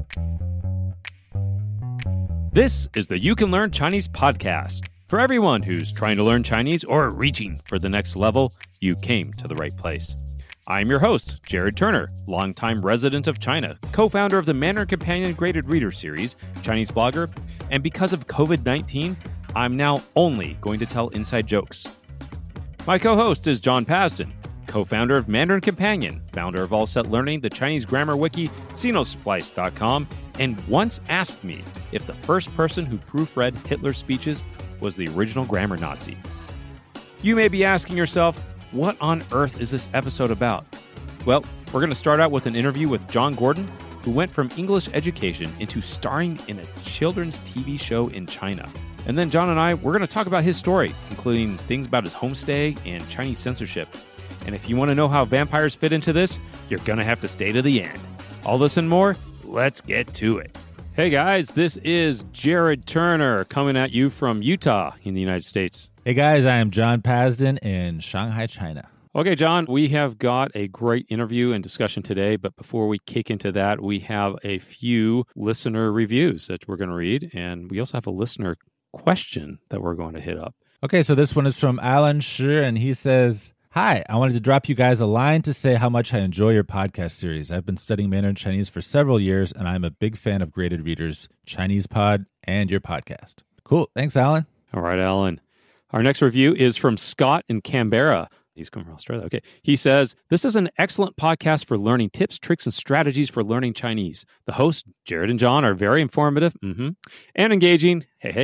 This is the You Can Learn Chinese podcast. For everyone who's trying to learn Chinese or reaching for the next level, you came to the right place. I'm your host, Jared Turner, longtime resident of China, co-founder of the Mandarin Companion Graded Reader Series, Chinese blogger, and because of COVID-19, I'm now only going to tell inside jokes. My co-host is John Pasden, co-founder of Mandarin Companion, founder of All Set Learning, the Chinese grammar wiki, Sinosplice.com, and once asked me if the first person who proofread Hitler's speeches was the original grammar Nazi. You may be asking yourself, what on earth is this episode about? Well, we're going to start out with an interview with John Gordon, who went from English education into starring in a children's TV show in China. And then John and I, we're going to talk about his story, including things about his homestay and Chinese censorship. And if you want to know how vampires fit into this, you're going to have to stay to the end. All this and more, let's get to it. Hey guys, this is Jared Turner coming at you from Utah in the United States. Hey guys, I am John Pasden in Shanghai, China. Okay, John, we have got a great interview and discussion today, but before we kick into that, we have a few listener reviews that we're going to read, and we also have a listener question that we're going to hit up. Okay, so this one is from Alan Shi, and he says, "Hi, I wanted to drop you guys a line to say how much I enjoy your podcast series. I've been studying Mandarin Chinese for several years, and I'm a big fan of Graded Readers, Chinese Pod, and your podcast." Cool. Thanks, Alan. All right, Alan. Our next review is from Scott in Canberra. He's coming from Australia. Okay. He says, "This is an excellent podcast for learning tips, tricks, and strategies for learning Chinese. The hosts, Jared and John, are very informative and engaging,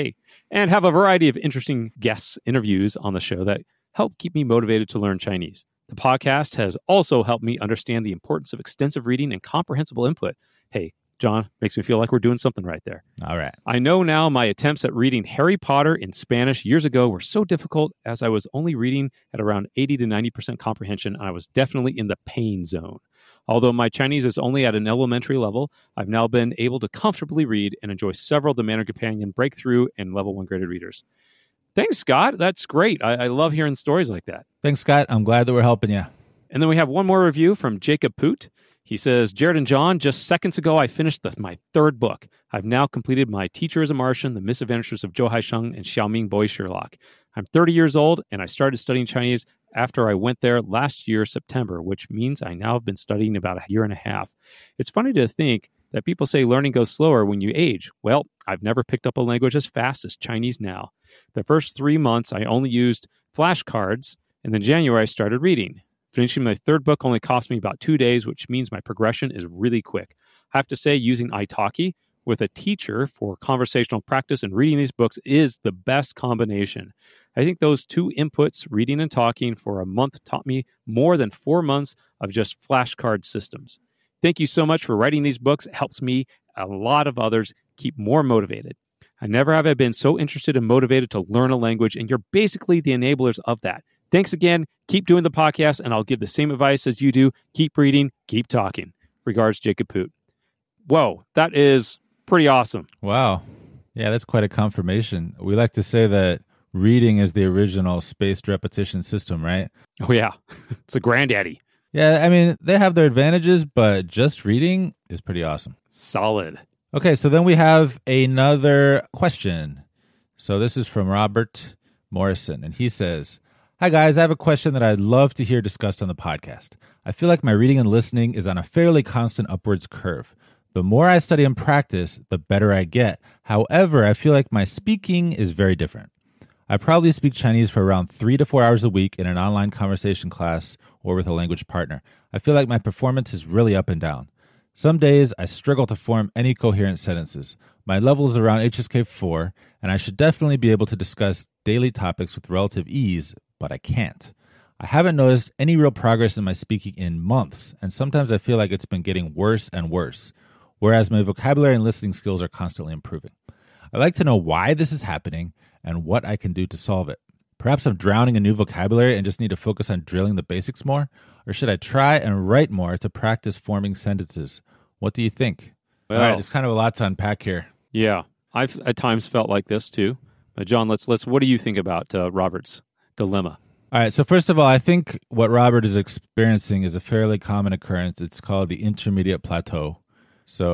and have a variety of interesting guests interviews on the show that help keep me motivated to learn Chinese. The podcast has also helped me understand the importance of extensive reading and comprehensible input." Hey, John, makes me feel like we're doing something right there. All right. "I know now my attempts at reading Harry Potter in Spanish years ago were so difficult as I was only reading at around 80 to 90% comprehension, and I was definitely in the pain zone. Although my Chinese is only at an elementary level, I've now been able to comfortably read and enjoy several of the Mandarin Companion Breakthrough and Level 1 graded readers." Thanks, Scott. That's great. I love hearing stories like that. Thanks, Scott. I'm glad that we're helping you. And then we have one more review from Jacob Poot. He says, "Jared and John, just seconds ago, I finished my third book. I've now completed my Teacher is a Martian, The Misadventures of Zhou Haisheng and Xiaoming Boy Sherlock. I'm 30 years old, and I started studying Chinese after I went there last year, September, which means I now have been studying about a year and a half. It's funny to think that people say learning goes slower when you age. Well, I've never picked up a language as fast as Chinese now. The first 3 months, I only used flashcards, and then January, I started reading. Finishing my third book only cost me about 2 days, which means my progression is really quick. I have to say, using italki with a teacher for conversational practice and reading these books is the best combination. I think those two inputs, reading and talking, for a month taught me more than 4 months of just flashcard systems. Thank you so much for writing these books. It helps me, a lot of others, keep more motivated. I never have I been so interested and motivated to learn a language, and you're basically the enablers of that. Thanks again. Keep doing the podcast, and I'll give the same advice as you do. Keep reading, keep talking. Regards, Jacob Poot." Whoa, that is pretty awesome. Wow. Yeah, that's quite a confirmation. We like to say that reading is the original spaced repetition system, right? Oh, yeah. It's a granddaddy. Yeah, I mean, they have their advantages, but just reading is pretty awesome. Solid. Okay, so then we have another question. So this is from Robert Morrison, and he says, "Hi guys, I have a question that I'd love to hear discussed on the podcast. I feel like my reading and listening is on a fairly constant upwards curve. The more I study and practice, the better I get. However, I feel like my speaking is very different. I probably speak Chinese for around 3 to 4 hours a week in an online conversation class or with a language partner. I feel like my performance is really up and down. Some days I struggle to form any coherent sentences. My level is around HSK 4, and I should definitely be able to discuss daily topics with relative ease, but I can't. I haven't noticed any real progress in my speaking in months, and sometimes I feel like it's been getting worse and worse, whereas my vocabulary and listening skills are constantly improving. I'd like to know why this is happening and what I can do to solve it. Perhaps I'm drowning in new vocabulary and just need to focus on drilling the basics more? Or should I try and write more to practice forming sentences? What do you think?" Well, all right, there's kind of a lot to unpack here. Yeah, I've at times felt like this too. John, let's. What do you think about Robert's dilemma? All right, so first of all, I think what Robert is experiencing is a fairly common occurrence. It's called the intermediate plateau. So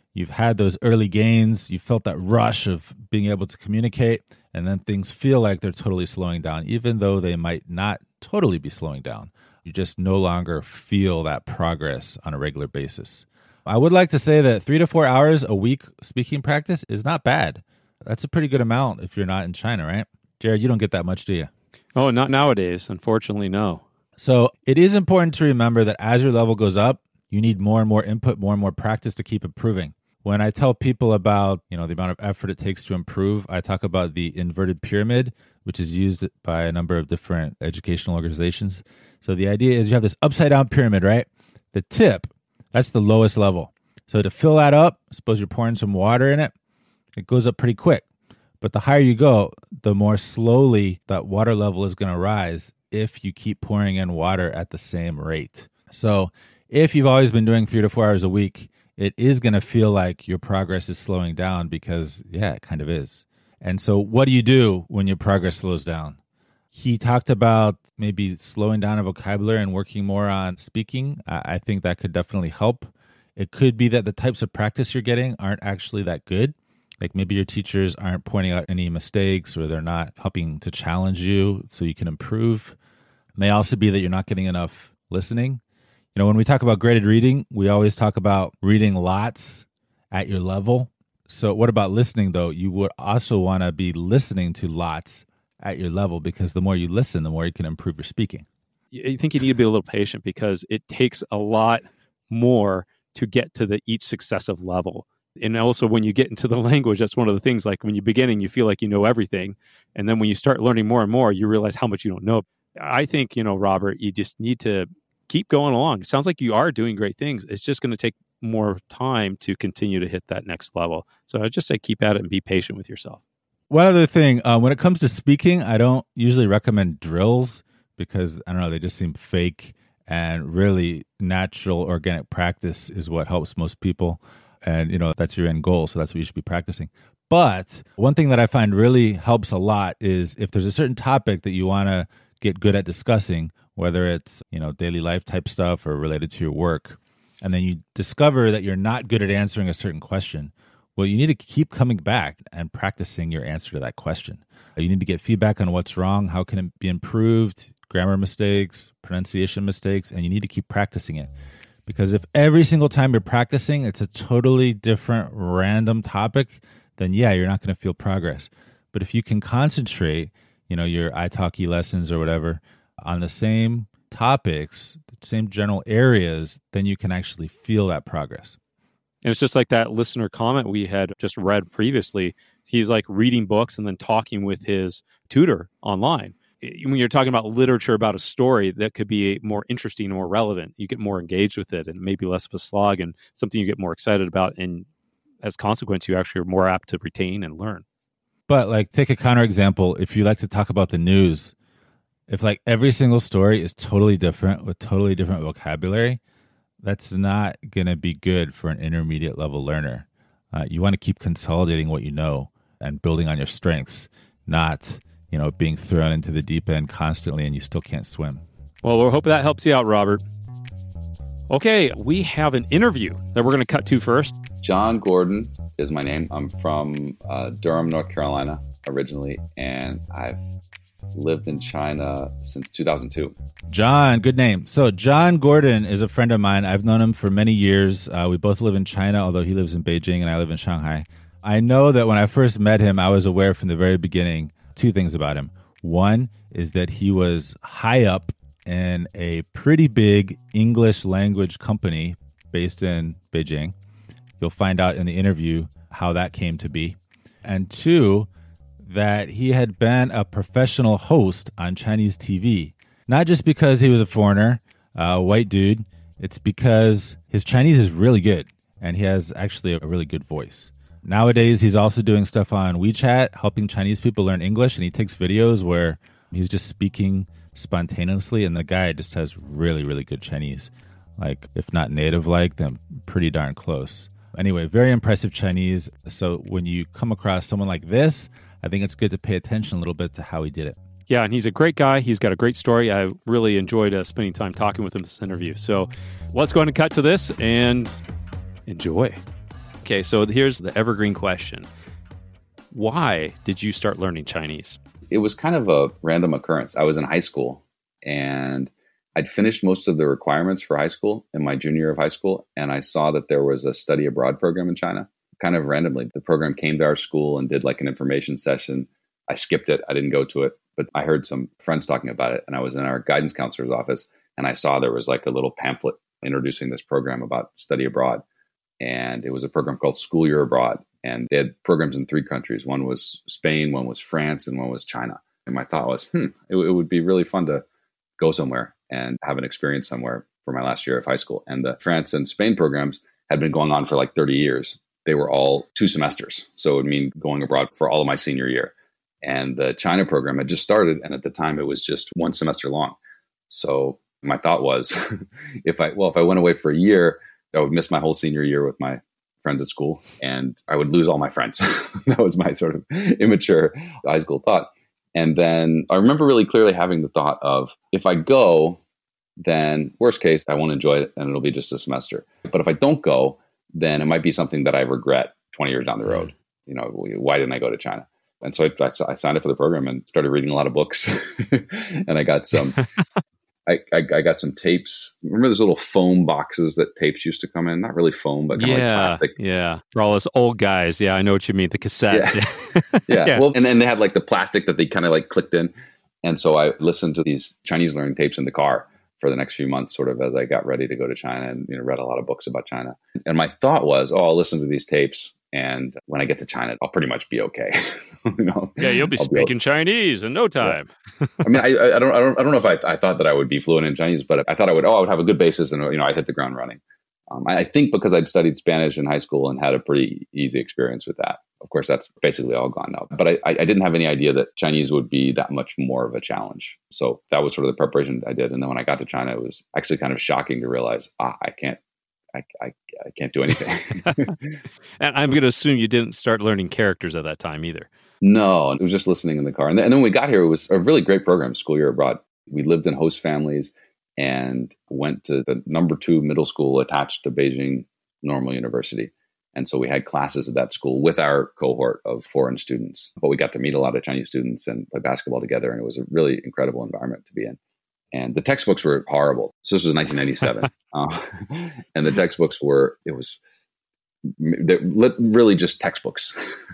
You've had those early gains. You felt that rush of being able to communicate, and then things feel like they're totally slowing down, even though they might not totally be slowing down. You just no longer feel that progress on a regular basis. I would like to say that 3 to 4 hours a week speaking practice is not bad. That's a pretty good amount if you're not in China, right? Jared, you don't get that much, do you? Oh, not nowadays. Unfortunately, no. So it is important to remember that as your level goes up, you need more and more input, more and more practice to keep improving. When I tell people about, the amount of effort it takes to improve, I talk about the inverted pyramid, which is used by a number of different educational organizations. So the idea is you have this upside down pyramid, right? The tip, that's the lowest level. So to fill that up, suppose you're pouring some water in it, it goes up pretty quick. But the higher you go, the more slowly that water level is going to rise if you keep pouring in water at the same rate. So if you've always been doing 3 to 4 hours a week, it is going to feel like your progress is slowing down because, it kind of is. And so what do you do when your progress slows down? He talked about maybe slowing down a vocabulary and working more on speaking. I think that could definitely help. It could be that the types of practice you're getting aren't actually that good. Like maybe your teachers aren't pointing out any mistakes or they're not helping to challenge you so you can improve. It may also be that you're not getting enough listening. When we talk about graded reading, we always talk about reading lots at your level. So what about listening, though? You would also want to be listening to lots at your level because the more you listen, the more you can improve your speaking. I think you need to be a little patient because it takes a lot more to get to each successive level. And also when you get into the language, that's one of the things, like when you're beginning, you feel like you know everything. And then when you start learning more and more, you realize how much you don't know. I think, Robert, you just need to keep going along. It sounds like you are doing great things. It's just going to take more time to continue to hit that next level. So I'd just say keep at it and be patient with yourself. One other thing, when it comes to speaking, I don't usually recommend drills because, I don't know, they just seem fake, and really natural organic practice is what helps most people. And, that's your end goal. So that's what you should be practicing. But one thing that I find really helps a lot is if there's a certain topic that you want to get good at discussing, whether it's, daily life type stuff or related to your work, and then you discover that you're not good at answering a certain question, well, you need to keep coming back and practicing your answer to that question. You need to get feedback on what's wrong, how can it be improved, grammar mistakes, pronunciation mistakes, and you need to keep practicing it. Because if every single time you're practicing, it's a totally different random topic, then you're not going to feel progress. But if you can concentrate, your italki lessons or whatever, on the same topics, the same general areas, then you can actually feel that progress. And it's just like that listener comment we had just read previously. He's like reading books and then talking with his tutor online. When you're talking about literature about a story that could be more interesting and more relevant, you get more engaged with it and maybe less of a slog and something you get more excited about. And as a consequence, you actually are more apt to retain and learn. But take a counterexample. If you like to talk about the news, if every single story is totally different with totally different vocabulary, that's not going to be good for an intermediate level learner. You want to keep consolidating what you know and building on your strengths, not, being thrown into the deep end constantly and you still can't swim. Well, we hope that helps you out, Robert. Okay, we have an interview that we're going to cut to first. John Gordon is my name. I'm from Durham, North Carolina originally, and I've lived in China since 2002. John, good name. So John Gordon is a friend of mine. I've known him for many years. We both live in China, although he lives in Beijing and I live in Shanghai. I know that when I first met him, I was aware from the very beginning two things about him. One is that he was high up in a pretty big English language company based in Beijing. You'll find out in the interview how that came to be. And two, that he had been a professional host on Chinese TV. Not just because he was a foreigner, a white dude. It's because his Chinese is really good, and he has actually a really good voice. Nowadays, he's also doing stuff on WeChat, helping Chinese people learn English, and he takes videos where he's just speaking spontaneously, and the guy just has really, really good Chinese. If not native-like, then pretty darn close. Anyway, very impressive Chinese. So when you come across someone like this, I think it's good to pay attention a little bit to how he did it. Yeah, and he's a great guy. He's got a great story. I really enjoyed spending time talking with him this interview. So let's go ahead and cut to this and enjoy. Okay, so here's the evergreen question. Why did you start learning Chinese? It was kind of a random occurrence. I was in high school and I'd finished most of the requirements for high school in my junior year of high school. And I saw that there was a study abroad program in China. Kind of randomly, the program came to our school and did like an information session. I skipped it. I didn't go to it, but I heard some friends talking about it. And I was in our guidance counselor's office and I saw there was like a little pamphlet introducing this program about study abroad. And it was a program called School Year Abroad. And they had programs in 3 countries. One was Spain, one was France, and one was China. And my thought was, it would be really fun to go somewhere and have an experience somewhere for my last year of high school. And the France and Spain programs had been going on for like 30 years. They were all 2 semesters. So it would mean going abroad for all of my senior year. And the China program had just started. And at the time, it was just 1 semester long. So my thought was, if I went away for a year, I would miss my whole senior year with my friends at school and I would lose all my friends. That was my sort of immature high school thought. And then I remember really clearly having the thought of, if I go, then worst case, I won't enjoy it and it'll be just a semester. But if I don't go, then it might be something that I regret 20 years down the road. You know, why didn't I go to China? And so I signed up for the program and started reading a lot of books. And I got some, I got some tapes. Remember those little foam boxes that tapes used to come in? Not really foam, but kind of like plastic. Yeah. For all us old guys. Yeah, I know what you mean. The cassettes. Yeah. Well, and then they had like the plastic that they kind of like clicked in. And so I listened to these Chinese learning tapes in the car for the next few months, sort of as I got ready to go to China and read a lot of books about China. And my thought was, I'll listen to these tapes. And when I get to China, I'll pretty much be okay. Yeah, you'll be speaking Chinese in no time. Yeah. I mean, I don't know if I thought that I would be fluent in Chinese, but I thought I would have a good basis and I'd hit the ground running. I think because I'd studied Spanish in high school and had a pretty easy experience with that. Of course, that's basically all gone now. But I didn't have any idea that Chinese would be that much more of a challenge. So that was sort of the preparation I did. And then when I got to China, it was actually kind of shocking to realize, I can't do anything. And I'm going to assume you didn't start learning characters at that time either. No, it was just listening in the car. And then when we got here, it was a really great program, School Year Abroad. We lived in host families and went to the number 2 middle school attached to Beijing Normal University. And so we had classes at that school with our cohort of foreign students. But we got to meet a lot of Chinese students and play basketball together. And it was a really incredible environment to be in. And the textbooks were horrible. So this was 1997. And the textbooks they're really just textbooks.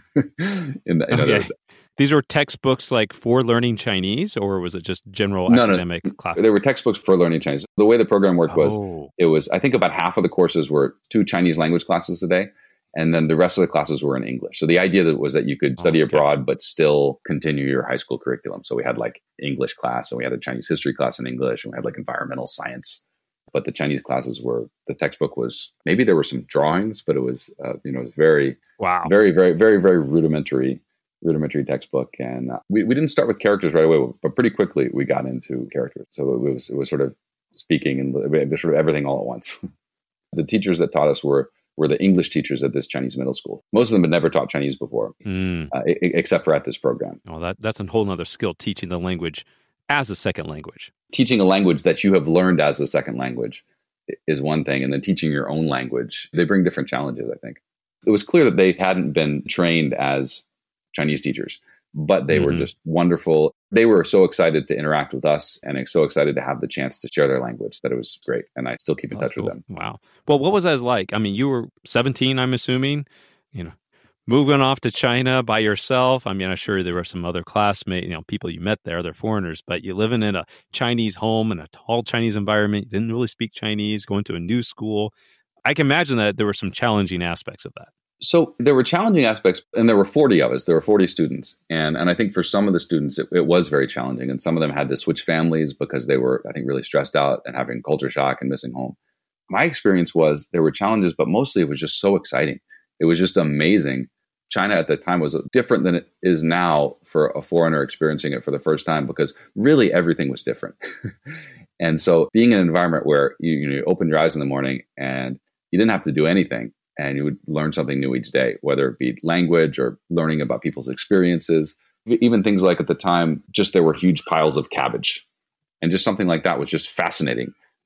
These were textbooks like for learning Chinese, or was it just general academic class? They were textbooks for learning Chinese. The way the program worked was, I think about half of the courses were 2 Chinese language classes a day. And then the rest of the classes were in English. So the idea was that you could study abroad, but still continue your high school curriculum. So we had like English class, and we had a Chinese history class in English, and we had like environmental science. But the Chinese classes the textbook was, maybe there were some drawings, but it was, very, very, very, very, very rudimentary textbook. And we didn't start with characters right away, but pretty quickly we got into characters. So it was sort of speaking and sort of everything all at once. The teachers that taught us were the English teachers at this Chinese middle school. Most of them had never taught Chinese before, except for at this program. Oh, that's a whole nother skill, teaching the language as a second language. Teaching a language that you have learned as a second language is one thing. And then teaching your own language, they bring different challenges, I think. It was clear that they hadn't been trained as Chinese teachers, but they were just wonderful. They were so excited to interact with us and so excited to have the chance to share their language that it was great. And I still keep in touch with them. Wow. Well, what was that like? I mean, you were 17, I'm assuming, moving off to China by yourself. I mean, I'm sure there were some other classmates, people you met there, they're foreigners, but you're living in a Chinese home in a tall Chinese environment. You didn't really speak Chinese, going to a new school. I can imagine that there were some challenging aspects of that. So there were challenging aspects, and there were 40 of us. There were 40 students. And I think for some of the students, it was very challenging. And some of them had to switch families because they were, I think, really stressed out and having culture shock and missing home. My experience was there were challenges, but mostly it was just so exciting. It was just amazing. China at the time was different than it is now for a foreigner experiencing it for the first time, because really everything was different. And so being in an environment where you open your eyes in the morning and you didn't have to do anything, and you would learn something new each day, whether it be language or learning about people's experiences, even things like at the time, just there were huge piles of cabbage. And just something like that was just fascinating.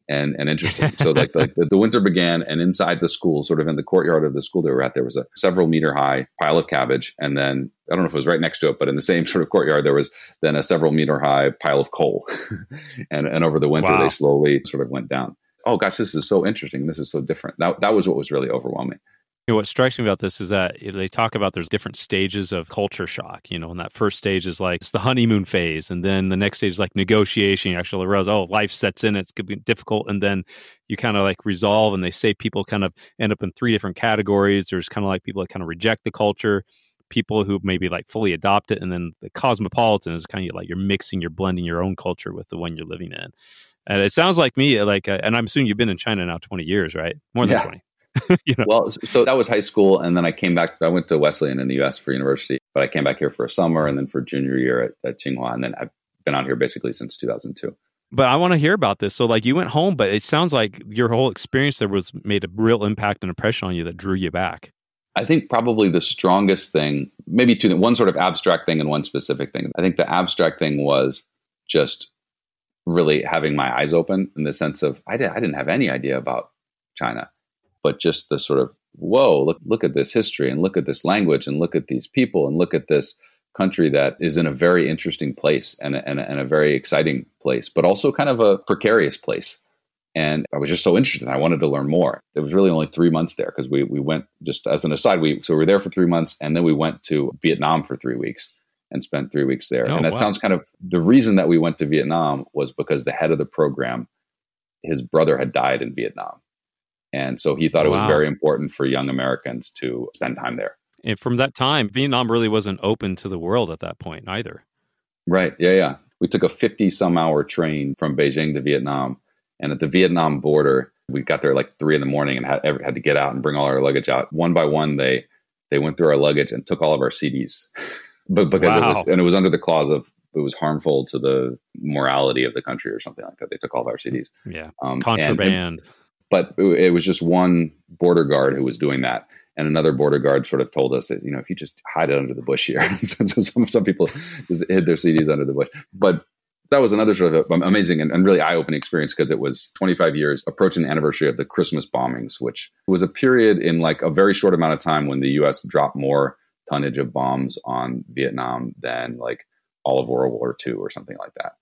and interesting. So like the winter began, and inside the school, sort of in the courtyard of the school they were at, there was a several meter high pile of cabbage. And then I don't know if it was right next to it, but in the same sort of courtyard, there was then a several meter high pile of coal. and over the winter, they slowly sort of went down. Oh gosh, this is so interesting. This is so different. That was what was really overwhelming. What strikes me about this is that they talk about there's different stages of culture shock, and that first stage is like it's the honeymoon phase. And then the next stage is like negotiation. You actually realize, life sets in, it's going to be difficult. And then you kind of like resolve, and they say people kind of end up in three different categories. There's kind of like people that kind of reject the culture, people who maybe like fully adopt it. And then the cosmopolitan is kind of like you're blending your own culture with the one you're living in. And it sounds like me, and I'm assuming you've been in China now 20 years, right? More than 20. Well, so that was high school. And then I came back. I went to Wesleyan in the U.S. for university, but I came back here for a summer and then for junior year at Tsinghua. And then I've been out here basically since 2002. But I want to hear about this. So like you went home, but it sounds like your whole experience there made a real impact and impression on you that drew you back. I think probably the strongest thing, maybe two things, one sort of abstract thing and one specific thing. I think the abstract thing was just really having my eyes open in the sense of I didn't have any idea about China. But just the sort of, whoa, look at this history and look at this language and look at these people and look at this country that is in a very interesting place and a very exciting place, but also kind of a precarious place. And I was just so interested. I wanted to learn more. It was really only 3 months there because we went, just as an aside, we were there for 3 months and then we went to Vietnam for 3 weeks and spent 3 weeks there. And that sounds kind of, the reason that we went to Vietnam was because the head of the program, his brother had died in Vietnam. And so he thought it was very important for young Americans to spend time there. And from that time, Vietnam really wasn't open to the world at that point either. Right. Yeah. We took a 50-some-hour train from Beijing to Vietnam. And at the Vietnam border, we got there like 3 a.m. and had to get out and bring all our luggage out. One by one, they went through our luggage and took all of our CDs. But because it was under the clause of it was harmful to the morality of the country or something like that. They took all of our CDs. Yeah. Contraband. But it was just one border guard who was doing that. And another border guard sort of told us that, if you just hide it under the bush here. So some people just hid their CDs under the bush. But that was another sort of amazing and really eye-opening experience because it was 25 years approaching the anniversary of the Christmas bombings, which was a period in like a very short amount of time when the U.S. dropped more tonnage of bombs on Vietnam than like all of World War II or something like that.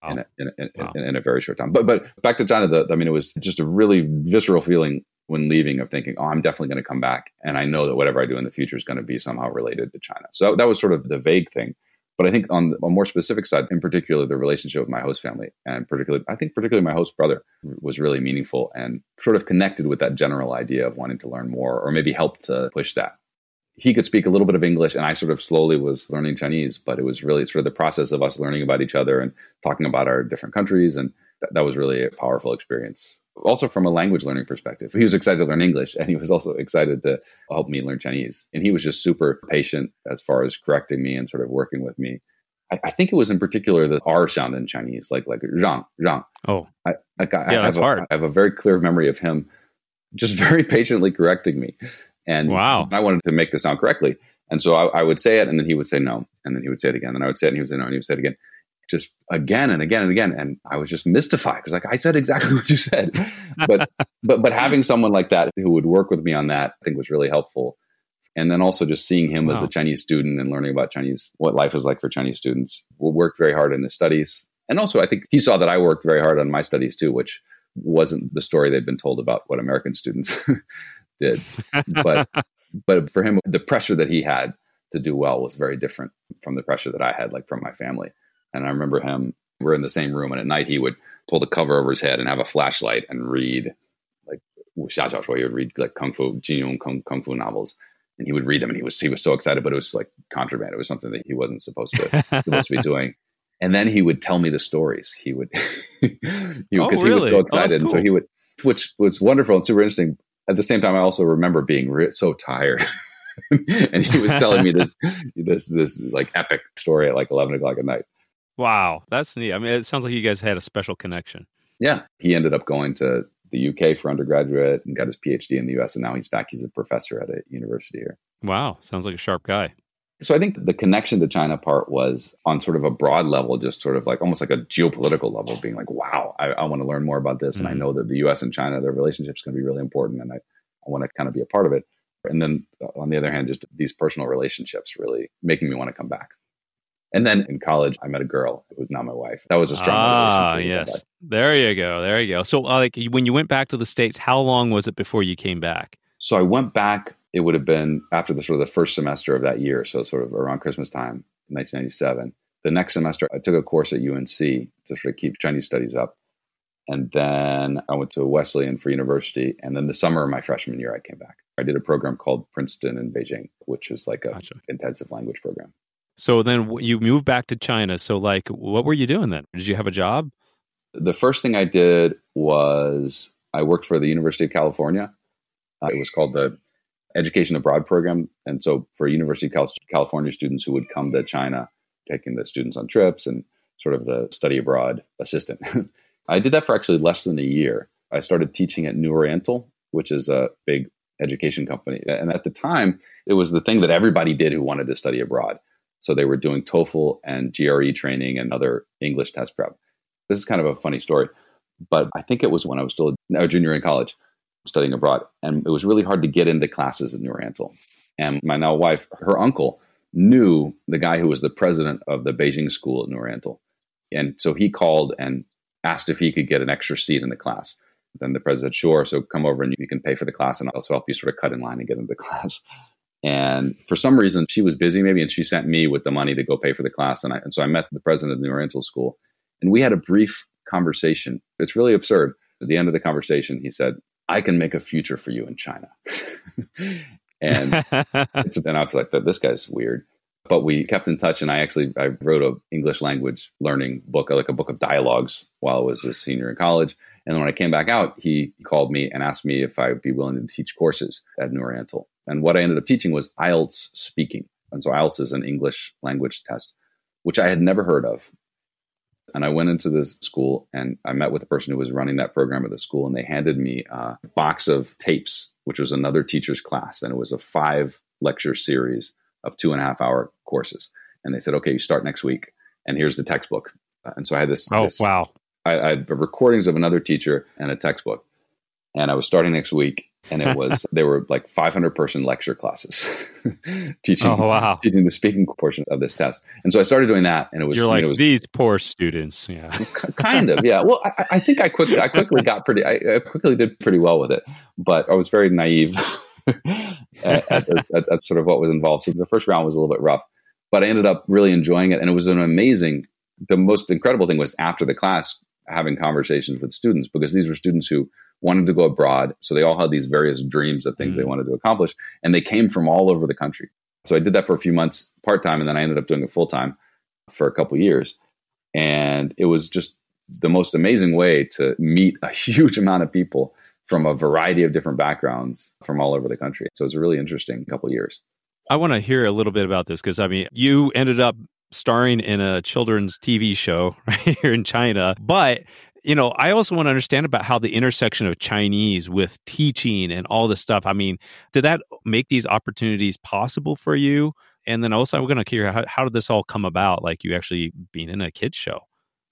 In a very short time. But back to China, it was just a really visceral feeling when leaving of thinking, I'm definitely going to come back. And I know that whatever I do in the future is going to be somehow related to China. So that was sort of the vague thing. But I think on a more specific side, in particular, the relationship with my host family and particularly my host brother was really meaningful and sort of connected with that general idea of wanting to learn more or maybe help to push that. He could speak a little bit of English and I sort of slowly was learning Chinese, but it was really sort of the process of us learning about each other and talking about our different countries. And that was really a powerful experience. Also from a language learning perspective, he was excited to learn English and he was also excited to help me learn Chinese. And he was just super patient as far as correcting me and sort of working with me. I think it was in particular the R sound in Chinese, like zhang. Oh, that's hard. I have a very clear memory of him just very patiently correcting me. And I wanted to make the sound correctly. And so I would say it and then he would say no. And then he would say it again. And I would say it and he would say no. And he would say it again. Just again and again and again. And I was just mystified because like I said exactly what you said. But having someone like that who would work with me on that, I think was really helpful. And then also just seeing him as a Chinese student and learning about Chinese, what life was like for Chinese students, who worked very hard in his studies. And also I think he saw that I worked very hard on my studies too, which wasn't the story they'd been told about what American students did. But for him, the pressure that he had to do well was very different from the pressure that I had, like from my family. And I remember we're in the same room, and at night he would pull the cover over his head and have a flashlight and read like xia xiao shuo. He would read like kung fu kung fu novels, and he would read them, and he was so excited, but it was like contraband. It was something that he wasn't supposed to be doing. And then he would tell me the stories. He would because he was so excited, cool. And so he would, which was wonderful and super interesting. At the same time, I also remember being so tired. And he was telling me this like epic story at like 11 o'clock at night. Wow, that's neat. I mean, it sounds like you guys had a special connection. Yeah. He ended up going to the UK for undergraduate and got his PhD in the US. And now he's back. He's a professor at a university here. Wow. Sounds like a sharp guy. So I think the connection to China part was on sort of a broad level, just sort of like almost like a geopolitical level, being like, wow, I want to learn more about this. And I know that the US and China, their relationship is going to be really important. And I want to kind of be a part of it. And then on the other hand, just these personal relationships really making me want to come back. And then in college, I met a girl who was not my wife. That was a strong motivation. Yes. There you go. So like when you went back to the States, how long was it before you came back? So I went back, it would have been after the sort of the first semester of that year. So sort of around Christmas time, 1997. The next semester, I took a course at UNC to sort of keep Chinese studies up. And then I went to Wesleyan for university. And then the summer of my freshman year, I came back. I did a program called Princeton in Beijing, which was like a intensive language program. So then you moved back to China. So like, what were you doing then? Did you have a job? The first thing I did was I worked for the University of California. It was called the Education Abroad Program. And so for University of California students who would come to China, taking the students on trips and sort of the study abroad assistant. I did that for actually less than a year. I started teaching at New Oriental, which is a big education company. And at the time, it was the thing that everybody did who wanted to study abroad. So they were doing TOEFL and GRE training and other English test prep. This is kind of a funny story, but I think it was when I was still a junior in college studying abroad. And it was really hard to get into classes at New Oriental. And my now wife, her uncle, knew the guy who was the president of the Beijing school at New Oriental. And so he called and asked if he could get an extra seat in the class. Then the president said, sure, so come over and you can pay for the class and I'll also help you sort of cut in line and get into the class. And for some reason, she was busy maybe, and she sent me with the money to go pay for the class. And so I met the president of the New Oriental School, and we had a brief conversation. It's really absurd. At the end of the conversation, he said, I can make a future for you in China. and I was like, this guy's weird. But we kept in touch, and I wrote an English language learning book, like a book of dialogues while I was a senior in college. And then when I came back out, he called me and asked me if I would be willing to teach courses at New Oriental. And what I ended up teaching was IELTS speaking. And so IELTS is an English language test, which I had never heard of. And I went into this school and I met with the person who was running that program at the school, and they handed me a box of tapes, which was another teacher's class. And it was a 5-lecture series of 2.5-hour courses. And they said, okay, you start next week, and here's the textbook. And so I had this. Wow. I had recordings of another teacher and a textbook. And I was starting next week. And they were like 500-person lecture classes teaching the speaking portion of this test. And so I started doing that, and it was these poor students. Yeah, kind of. Yeah. Well, I think I quickly did pretty well with it, but I was very naive at sort of what was involved. So the first round was a little bit rough, but I ended up really enjoying it, and it was the most incredible thing was after the class having conversations with students, because these were students who wanted to go abroad. So they all had these various dreams of things they wanted to accomplish. And they came from all over the country. So I did that for a few months part-time. And then I ended up doing it full-time for a couple of years. And it was just the most amazing way to meet a huge amount of people from a variety of different backgrounds from all over the country. So it was a really interesting couple of years. I want to hear a little bit about this, because I mean, you ended up starring in a children's TV show right here in China, but I also want to understand about how the intersection of Chinese with teaching and all this stuff. I mean, did that make these opportunities possible for you? And then also, I'm going to hear how did this all come about? Like you actually being in a kids show.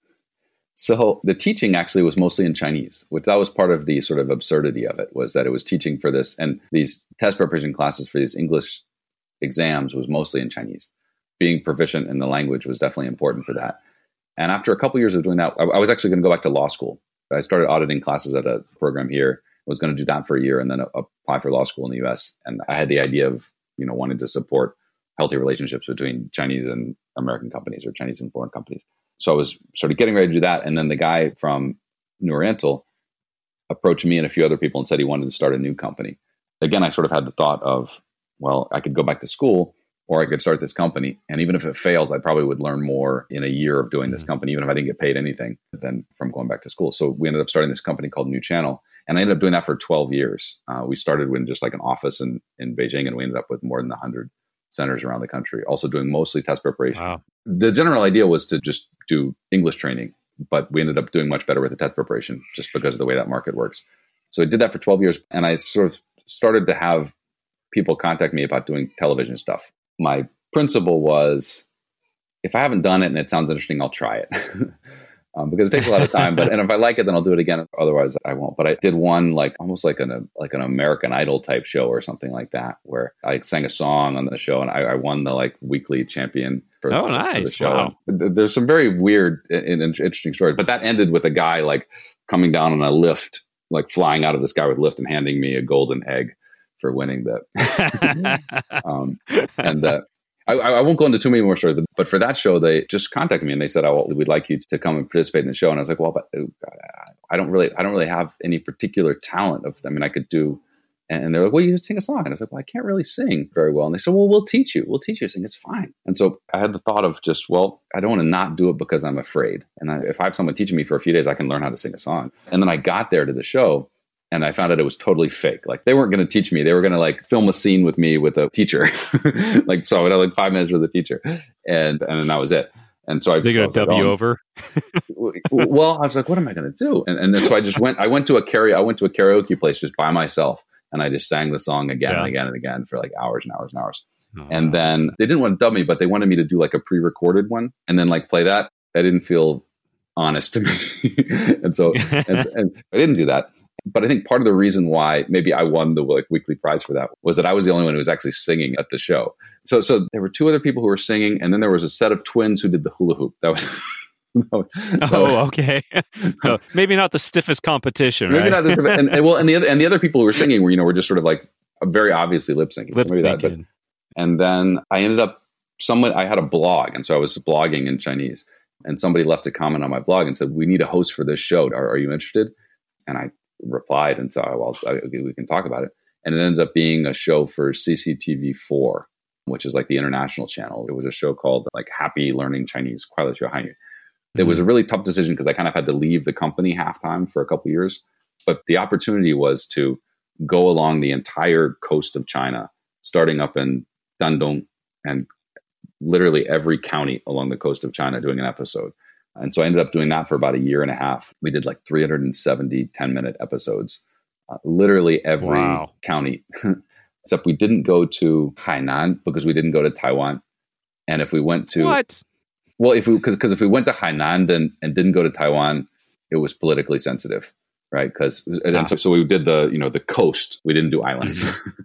So the teaching actually was mostly in Chinese, which that was part of the sort of absurdity of it, was that it was teaching for this, and these test preparation classes for these English exams was mostly in Chinese. Being proficient in the language was definitely important for that. And after a couple of years of doing that, I was actually going to go back to law school. I started auditing classes at a program here. I was going to do that for a year and then apply for law school in the US. And I had the idea of, wanting to support healthy relationships between Chinese and American companies, or Chinese and foreign companies. So I was sort of getting ready to do that. And then the guy from New Oriental approached me and a few other people and said he wanted to start a new company. Again, I sort of had the thought of, well, I could go back to school, or I could start this company. And even if it fails, I probably would learn more in a year of doing this company, even if I didn't get paid anything, than from going back to school. So we ended up starting this company called New Channel. And I ended up doing that for 12 years. We started with just like an office in Beijing, and we ended up with more than 100 centers around the country, also doing mostly test preparation. Wow. The general idea was to just do English training, but we ended up doing much better with the test preparation just because of the way that market works. So I did that for 12 years. And I sort of started to have people contact me about doing television stuff. My principle was, if I haven't done it and it sounds interesting, I'll try it. Because it takes a lot of time, and if I like it, then I'll do it again. Otherwise, I won't. But I did one almost like an American Idol type show or something like that, where I sang a song on the show, and I won the weekly champion for the show. Wow. There's some very weird and interesting stories, but that ended with a guy coming down on a lift, flying out of the sky with lift and handing me a golden egg for winning the. I won't go into too many more stories, but for that show, they just contacted me and they said, "Oh, we'd like you to come and participate in the show." And I was like, "Well, but I don't really have any particular talent I could do." And they're like, "Well, you sing a song." And I was like, "Well, I can't really sing very well." And they said, "Well, we'll teach you to sing. It's fine." And so I had the thought of I don't want to not do it because I'm afraid. And if I have someone teaching me for a few days, I can learn how to sing a song. And then I got there to the show, and I found out it was totally fake. They weren't going to teach me. They were going to film a scene with me with a teacher. So I had 5 minutes with a teacher, and then that was it. And so they got W over. Well, I was like, what am I going to do? And then so I went to a karaoke place just by myself, and I just sang the song again and again and again for hours and hours and hours. Oh. And then they didn't want to dub me, but they wanted me to do a pre-recorded one and then play that. That didn't feel honest to me, and so and I didn't do that. But I think part of the reason why maybe I won the weekly prize for that was that I was the only one who was actually singing at the show. So there were 2 other people who were singing, and then there was a set of twins who did the hula hoop. That was okay. So maybe not the stiffest competition, maybe right? Not the other people who were singing were just sort of very obviously lip syncing. And then I ended up I had a blog, and so I was blogging in Chinese, and somebody left a comment on my blog and said, "We need a host for this show. Are you interested?" And I replied and so we can talk about it, and it ended up being a show for CCTV4, which is the international channel. It was a show called Happy Learning Chinese. It was a really tough decision because I kind of had to leave the company halftime for a couple of years, but the opportunity was to go along the entire coast of China, starting up in Dandong and literally every county along the coast of China, doing an episode. And so I ended up doing that for about a year and a half. We did 370 10-minute episodes, literally every county, except we didn't go to Hainan because we didn't go to Taiwan. And if we went to what? Well, if we went to Hainan and didn't go to Taiwan, it was politically sensitive, right? So we did the coast. We didn't do islands.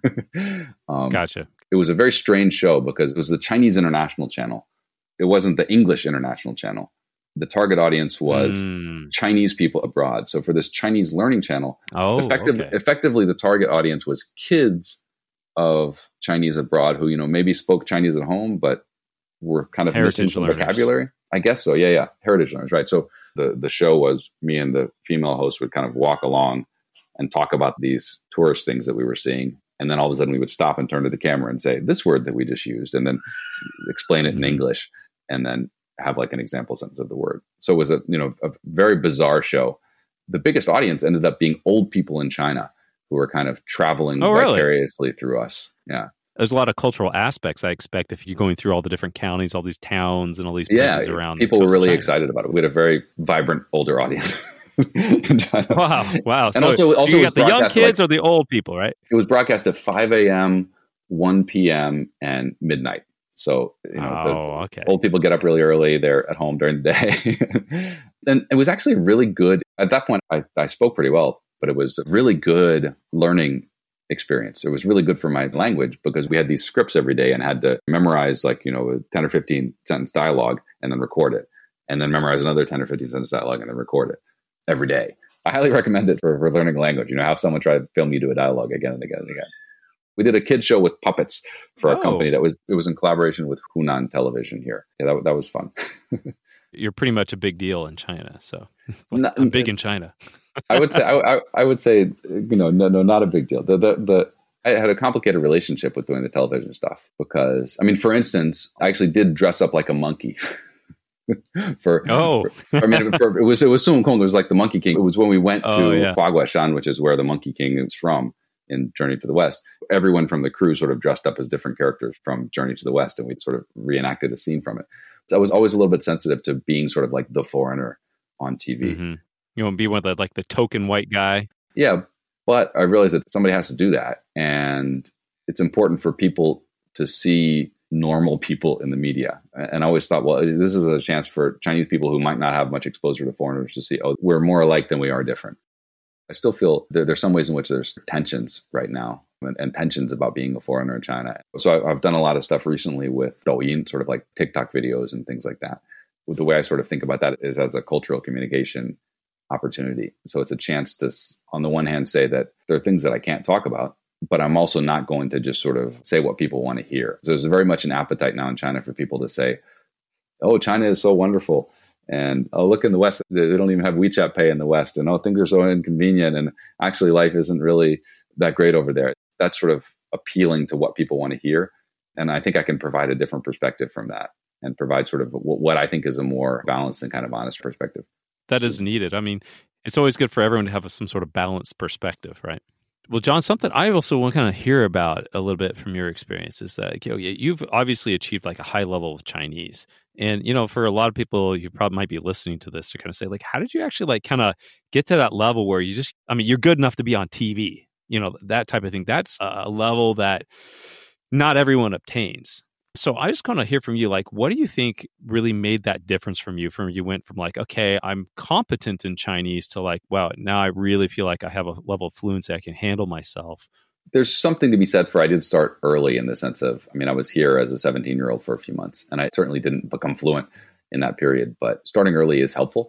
Gotcha. It was a very strange show because it was the Chinese International Channel. It wasn't the English International Channel. The target audience was Chinese people abroad. So for this Chinese learning channel, effectively the target audience was kids of Chinese abroad who, maybe spoke Chinese at home, but were kind of missing some vocabulary. I guess so. Yeah. Heritage learners, right? So the show was me and the female host would kind of walk along and talk about these tourist things that we were seeing. And then all of a sudden we would stop and turn to the camera and say, this word that we just used, and then explain it in English, and then have an example sentence of the word. So it was a very bizarre show. The biggest audience ended up being old people in China who were kind of traveling vicariously through us. Yeah. There's a lot of cultural aspects, I expect, if you're going through all the different counties, all these towns and all these places around. People were really excited about it. We had a very vibrant older audience in China. Wow. And also you got the young kids or the old people, right? It was broadcast at 5 a.m., 1 p.m., and midnight. So, old people get up really early. They're at home during the day. And it was actually really good. At that point, I spoke pretty well, but it was a really good learning experience. It was really good for my language because we had these scripts every day and had to memorize a 10 or 15 sentence dialogue and then record it. And then memorize another 10 or 15 sentence dialogue and then record it every day. I highly recommend it for learning a language. Have someone try to film you do a dialogue again and again and again. We did a kid show with puppets for our company. It was in collaboration with Hunan Television here. Yeah, that was fun. You're pretty much a big deal in China, so I'm big in China. I would say, no, not a big deal. I had a complicated relationship with doing the television stuff because, for instance, I actually did dress up like a monkey. It was Sun Wukong. It was like the Monkey King. It was when we went to Huaguashan, which is where the Monkey King is from in Journey to the West. Everyone from the crew sort of dressed up as different characters from Journey to the West, and we sort of reenacted a scene from it. So I was always a little bit sensitive to being sort of like the foreigner on TV. Mm-hmm. You want to be one of the token white guy. Yeah, but I realized that somebody has to do that, and it's important for people to see normal people in the media. And I always thought, well, this is a chance for Chinese people who might not have much exposure to foreigners to see, oh, we're more alike than we are different. I still feel there's some ways in which there's tensions right now and tensions about being a foreigner in China. So I've done a lot of stuff recently with Douyin, sort of like TikTok videos and things like that. With the way I sort of think about that is as a cultural communication opportunity. So it's a chance to, on the one hand, say that there are things that I can't talk about, but I'm also not going to just sort of say what people want to hear. So there's very much an appetite now in China for people to say, oh, China is so wonderful. And, oh, look in the West, they don't even have WeChat Pay in the West. And, oh, things are so inconvenient. And actually, life isn't really that great over there. That's sort of appealing to what people want to hear. And I think I can provide a different perspective from that and provide sort of what I think is a more balanced and kind of honest perspective. That is needed. I mean, it's always good for everyone to have some sort of balanced perspective, right? Well, John, something I also want to kind of hear about a little bit from your experience is that you've obviously achieved like a high level of Chinese. And, for a lot of people, you probably might be listening to this to kind of say, like, how did you actually like kind of get to that level where you're good enough to be on TV, that type of thing. That's a level that not everyone obtains. So I just want to hear from you, like, what do you think really made that difference from you? You went from like, okay, I'm competent in Chinese to like, wow, now I really feel like I have a level of fluency. I can handle myself. There's something to be said for I did start early in the sense of, I was here as a 17-year-old for a few months, and I certainly didn't become fluent in that period, but starting early is helpful.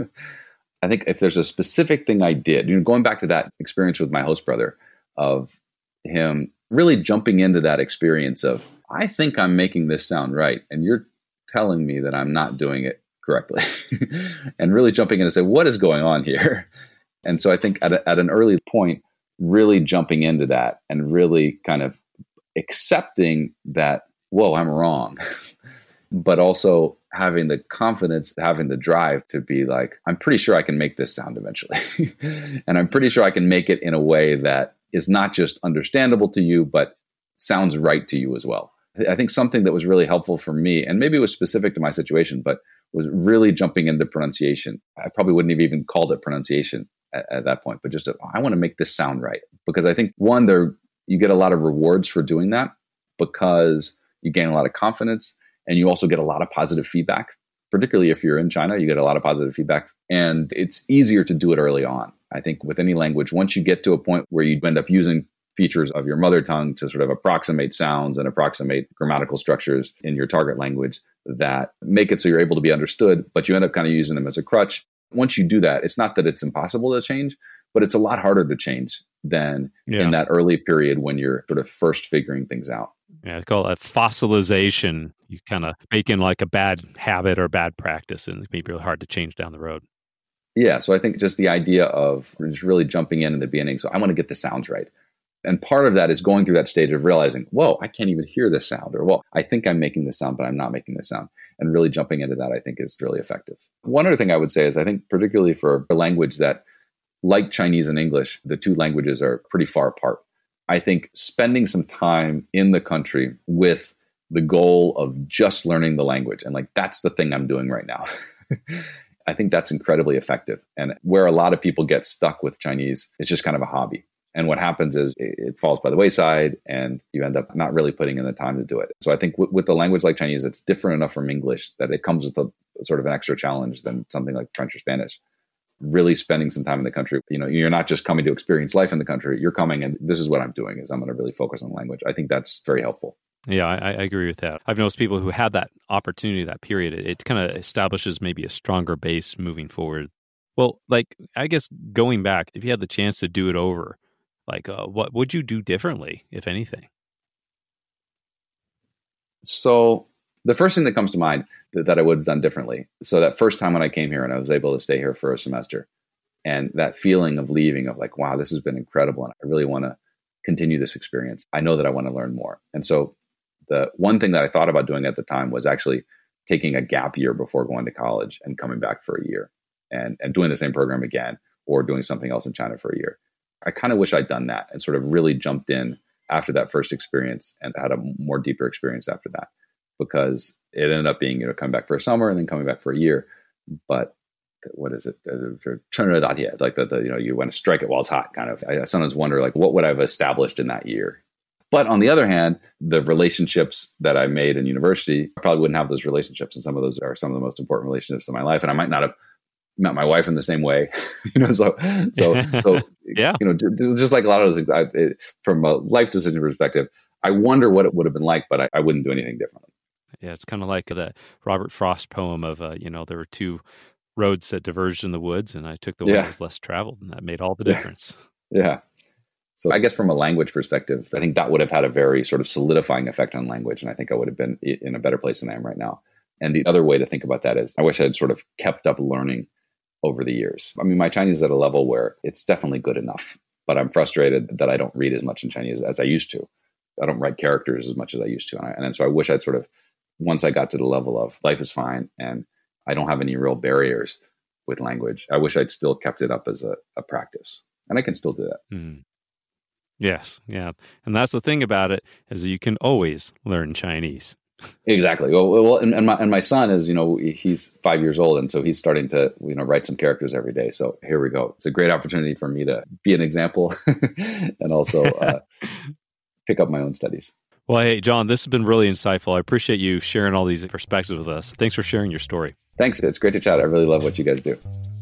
I think if there's a specific thing I did, going back to that experience with my host brother, of him really jumping into that experience of, I think I'm making this sound right, and you're telling me that I'm not doing it correctly, and really jumping in and say, what is going on here? And so I think at an early point, really jumping into that and really kind of accepting that, whoa, I'm wrong, but also having the confidence, having the drive to be like, I'm pretty sure I can make this sound eventually. And I'm pretty sure I can make it in a way that is not just understandable to you, but sounds right to you as well. I think something that was really helpful for me, and maybe it was specific to my situation, but was really jumping into pronunciation. I probably wouldn't have even called it pronunciation at that point, but just, I want to make this sound right. Because I think, one, you get a lot of rewards for doing that because you gain a lot of confidence, and you also get a lot of positive feedback. Particularly if you're in China, you get a lot of positive feedback, and it's easier to do it early on. I think with any language, once you get to a point where you end up using features of your mother tongue to sort of approximate sounds and approximate grammatical structures in your target language that make it so you're able to be understood, but you end up kind of using them as a crutch. Once you do that, it's not that it's impossible to change, but it's a lot harder to change than in that early period when you're sort of first figuring things out. Yeah, they call it fossilization. You kind of bake in like a bad habit or bad practice, and it may be really hard to change down the road. Yeah, so I think just the idea of just really jumping in the beginning. So I want to get the sounds right. And part of that is going through that stage of realizing, whoa, I can't even hear this sound, or, well, I think I'm making this sound, but I'm not making this sound. And really jumping into that, I think, is really effective. One other thing I would say is I think particularly for a language that, like Chinese and English, the two languages are pretty far apart. I think spending some time in the country with the goal of just learning the language, and like, that's the thing I'm doing right now. I think that's incredibly effective. And where a lot of people get stuck with Chinese, it's just kind of a hobby. And what happens is it falls by the wayside, and you end up not really putting in the time to do it. So I think with a language like Chinese, it's different enough from English that it comes with a sort of an extra challenge than something like French or Spanish. Really spending some time in the country. You're not just coming to experience life in the country. You're coming, and this is what I'm doing, is I'm going to really focus on language. I think that's very helpful. Yeah, I agree with that. I've noticed people who had that opportunity, that period, it kind of establishes maybe a stronger base moving forward. Well, like, I guess going back, if you had the chance to do it over, like, what would you do differently, if anything? So the first thing that comes to mind that I would have done differently. So that first time when I came here and I was able to stay here for a semester, and that feeling of leaving, of like, wow, this has been incredible, and I really want to continue this experience. I know that I want to learn more. And so the one thing that I thought about doing at the time was actually taking a gap year before going to college and coming back for a year and doing the same program again, or doing something else in China for a year. I kind of wish I'd done that and sort of really jumped in after that first experience and had a more deeper experience after that, because it ended up being, come back for a summer and then coming back for a year. But what is it? Like you want to strike it while it's hot kind of. I sometimes wonder, like, what would I have established in that year? But on the other hand, the relationships that I made in university, I probably wouldn't have those relationships. And some of those are some of the most important relationships in my life. And I might not have met my wife in the same way, so Yeah. just like a lot of those things, from a life decision perspective, I wonder what it would have been like, but I wouldn't do anything differently. Yeah, it's kind of like the Robert Frost poem of, there were two roads that diverged in the woods, and I took the one that was less traveled, and that made all the difference. Yeah. So I guess from a language perspective, I think that would have had a very sort of solidifying effect on language, and I think I would have been in a better place than I am right now. And the other way to think about that is I wish I had sort of kept up learning over the years. I mean, my Chinese is at a level where it's definitely good enough, but I'm frustrated that I don't read as much in Chinese as I used to. I don't write characters as much as I used to. And so I wish I'd sort of, once I got to the level of life is fine and I don't have any real barriers with language, I wish I'd still kept it up as a practice. And I can still do that. Mm. Yes. Yeah. And that's the thing about it, is you can always learn Chinese. Exactly. Well, and my son is, he's 5 years old, and so he's starting to, write some characters every day. So here we go. It's a great opportunity for me to be an example and also pick up my own studies. Well, hey, John, this has been really insightful. I appreciate you sharing all these perspectives with us. Thanks for sharing your story. Thanks. It's great to chat. I really love what you guys do.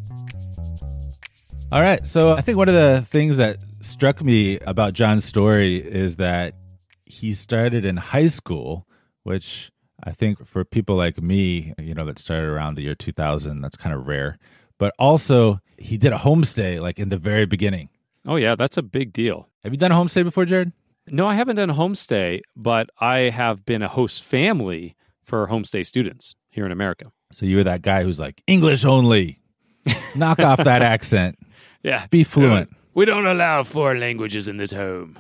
All right. So I think one of the things that struck me about John's story is that he started in high school, which I think for people like me, that started around the year 2000, that's kind of rare. But also, he did a homestay like in the very beginning. Oh, yeah, that's a big deal. Have you done a homestay before, Jared? No, I haven't done a homestay, but I have been a host family for homestay students here in America. So you were that guy who's like, English only. Knock off that accent. Yeah. Be fluent. We don't allow 4 languages in this home.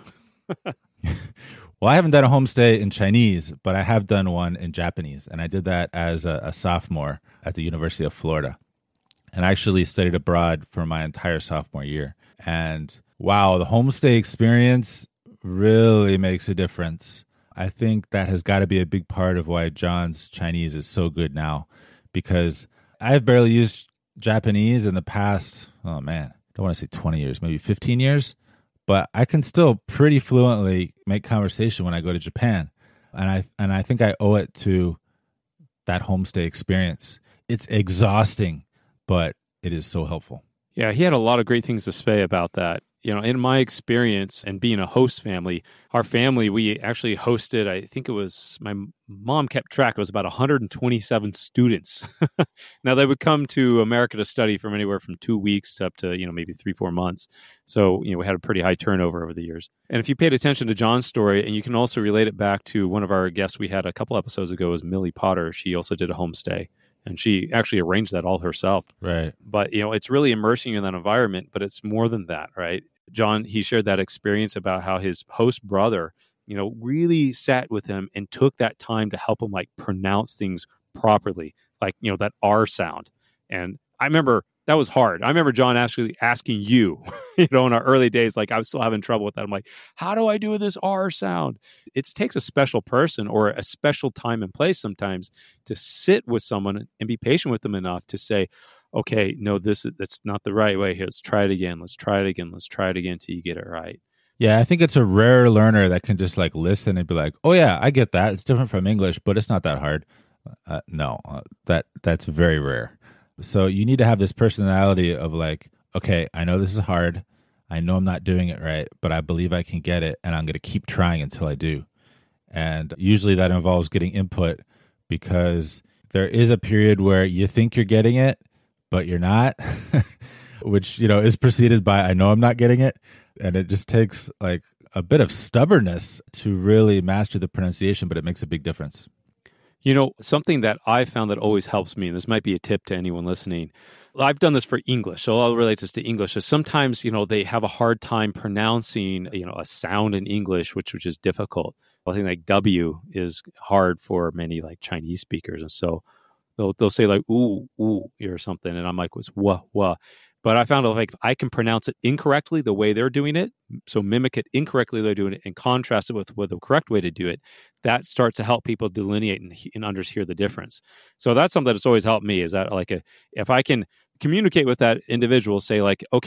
Well, I haven't done a homestay in Chinese, but I have done one in Japanese. And I did that as a sophomore at the University of Florida. And I actually studied abroad for my entire sophomore year. And wow, the homestay experience really makes a difference. I think that has got to be a big part of why John's Chinese is so good now, because I've barely used Japanese in the past, oh man, I don't want to say 20 years, maybe 15 years. But I can still pretty fluently make conversation when I go to Japan. And I think I owe it to that homestay experience. It's exhausting, but it is so helpful. Yeah, he had a lot of great things to say about that. In my experience and being a host family, our family, we actually hosted, I think it was, my mom kept track, it was about 127 students. Now, they would come to America to study from anywhere from 2 weeks to up to, maybe 3-4 months. So, we had a pretty high turnover over the years. And if you paid attention to John's story, and you can also relate it back to one of our guests we had a couple episodes ago, was Millie Potter. She also did a homestay. And she actually arranged that all herself. Right. But, it's really immersing you in that environment, but it's more than that, right? John, he shared that experience about how his host brother, really sat with him and took that time to help him like pronounce things properly, like, that R sound. And I remember that was hard. I remember John actually asking you, in our early days, like I was still having trouble with that. I'm like, how do I do this R sound? It takes a special person or a special time and place sometimes to sit with someone and be patient with them enough to say, okay, no, that's not the right way here. Let's try it again. Let's try it again. Let's try it again till you get it right. Yeah, I think it's a rare learner that can just like listen and be like, oh yeah, I get that. It's different from English, but it's not that hard. That's very rare. So you need to have this personality of like, okay, I know this is hard. I know I'm not doing it right, but I believe I can get it, and I'm going to keep trying until I do. And usually that involves getting input, because there is a period where you think you're getting it, but you're not, which, is preceded by, I know I'm not getting it. And it just takes like a bit of stubbornness to really master the pronunciation, but it makes a big difference. Something that I found that always helps me, and this might be a tip to anyone listening, I've done this for English, so I'll relate this to English. Is sometimes, they have a hard time pronouncing, a sound in English, which is difficult. I think like W is hard for many like Chinese speakers. And so they'll say like, ooh, ooh, or something. And I'm like, what's wah. But I found like I can pronounce it incorrectly the way they're doing it. So mimic it incorrectly they're doing it and contrast it with the correct way to do it. That starts to help people delineate and hear the difference. So that's something that's always helped me, is that like if I can communicate with that individual, say like, okay,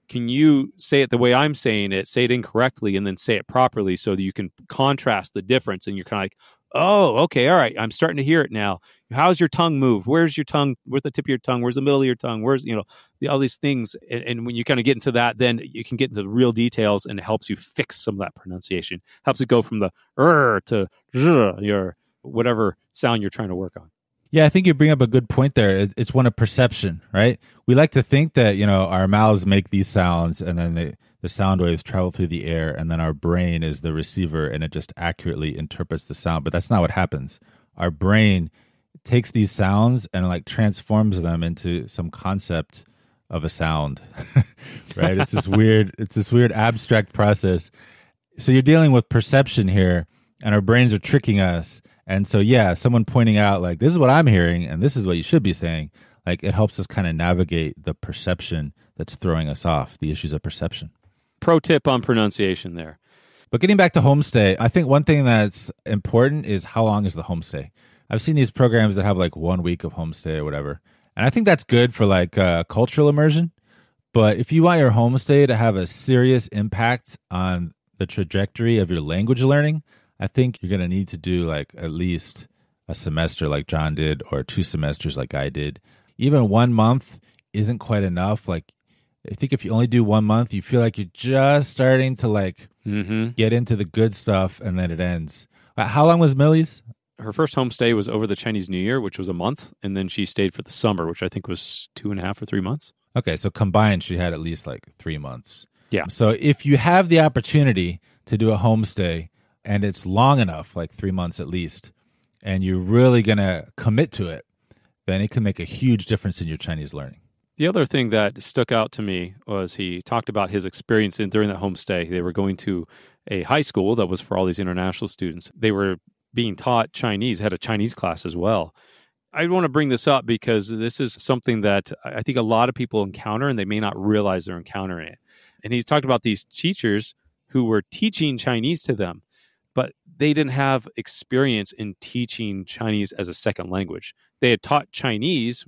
can you say it the way I'm saying it, say it incorrectly, and then say it properly so that you can contrast the difference? And you're kind of like, oh, okay, all right, I'm starting to hear it now. How's your tongue moved? Where's your tongue? Where's the tip of your tongue? Where's the middle of your tongue? Where's, all these things. And when you kind of get into that, then you can get into the real details, and it helps you fix some of that pronunciation. Helps it go from the to your whatever sound you're trying to work on. Yeah, I think you bring up a good point there. It's one of perception, right? We like to think that, our mouths make these sounds, and then the sound waves travel through the air, and then our brain is the receiver, and it just accurately interprets the sound. But that's not what happens. Our brain takes these sounds and transforms them into some concept of a sound, right? It's this weird abstract process. So you're dealing with perception here, and our brains are tricking us. And so, someone pointing out this is what I'm hearing and this is what you should be saying, it helps us kind of navigate the perception that's throwing us off, the issues of perception. Pro tip on pronunciation there. But getting back to homestay, I think one thing that's important is how long is the homestay? I've seen these programs that have 1 week of homestay or whatever. And I think that's good for cultural immersion. But if you want your homestay to have a serious impact on the trajectory of your language learning, I think you're going to need to do at least a semester like John did, or 2 semesters like I did. Even 1 month isn't quite enough. I think if you only do 1 month, you feel like you're just starting to get into the good stuff, and then it ends. How long was Millie's? Her first homestay was over the Chinese New Year, which was a month, and then she stayed for the summer, which I think was 2.5 or 3 months. Okay, so combined, she had at least 3 months. Yeah. So if you have the opportunity to do a homestay, and it's long enough, 3 months at least, and you're really going to commit to it, then it can make a huge difference in your Chinese learning. The other thing that stuck out to me was he talked about his experience during the homestay. They were going to a high school that was for all these international students. They were being taught Chinese, had a Chinese class as well. I want to bring this up because this is something that I think a lot of people encounter, and they may not realize they're encountering it. And he's talked about these teachers who were teaching Chinese to them, but they didn't have experience in teaching Chinese as a second language. They had taught Chinese,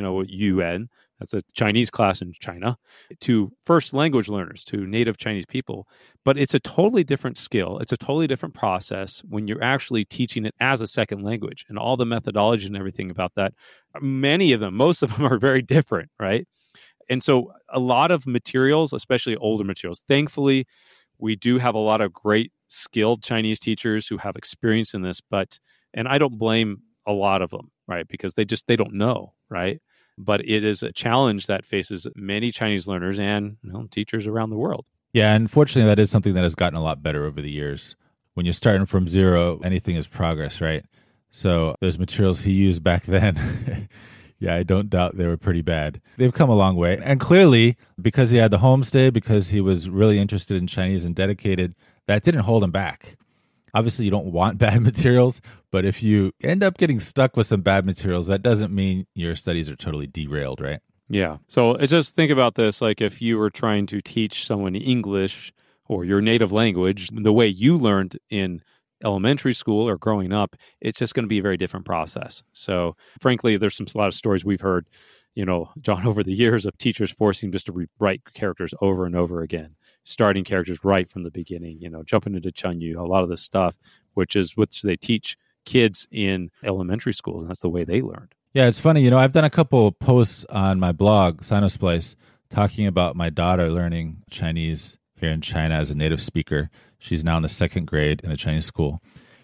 Yuan, that's a Chinese class in China, to first language learners, to native Chinese people. But it's a totally different skill. It's a totally different process when you're actually teaching it as a second language, and all the methodology and everything about that. Most of them are very different, right? And so a lot of materials, especially older materials, thankfully, we do have a lot of great skilled Chinese teachers who have experience in this, and I don't blame a lot of them, right? Because they don't know, right? But it is a challenge that faces many Chinese learners and teachers around the world. Yeah, unfortunately, that is something that has gotten a lot better over the years. When you're starting from zero, anything is progress, right? So those materials he used back then, yeah, I don't doubt they were pretty bad. They've come a long way. And clearly, because he had the homestay, because he was really interested in Chinese and dedicated, that didn't hold him back. Obviously, you don't want bad materials, but if you end up getting stuck with some bad materials, that doesn't mean your studies are totally derailed, right? Yeah. So just think about this, if you were trying to teach someone English or your native language, the way you learned in elementary school or growing up, it's just going to be a very different process. So frankly, there's a lot of stories we've heard, John, over the years of teachers forcing just to rewrite characters over and over again, starting characters right from the beginning, jumping into Chunyu, a lot of this stuff, which they teach kids in elementary schools, and that's the way they learned. Yeah, it's funny. I've done a couple of posts on my blog, Sinosplice, talking about my daughter learning Chinese here in China as a native speaker. She's now in the 2nd grade in a Chinese school.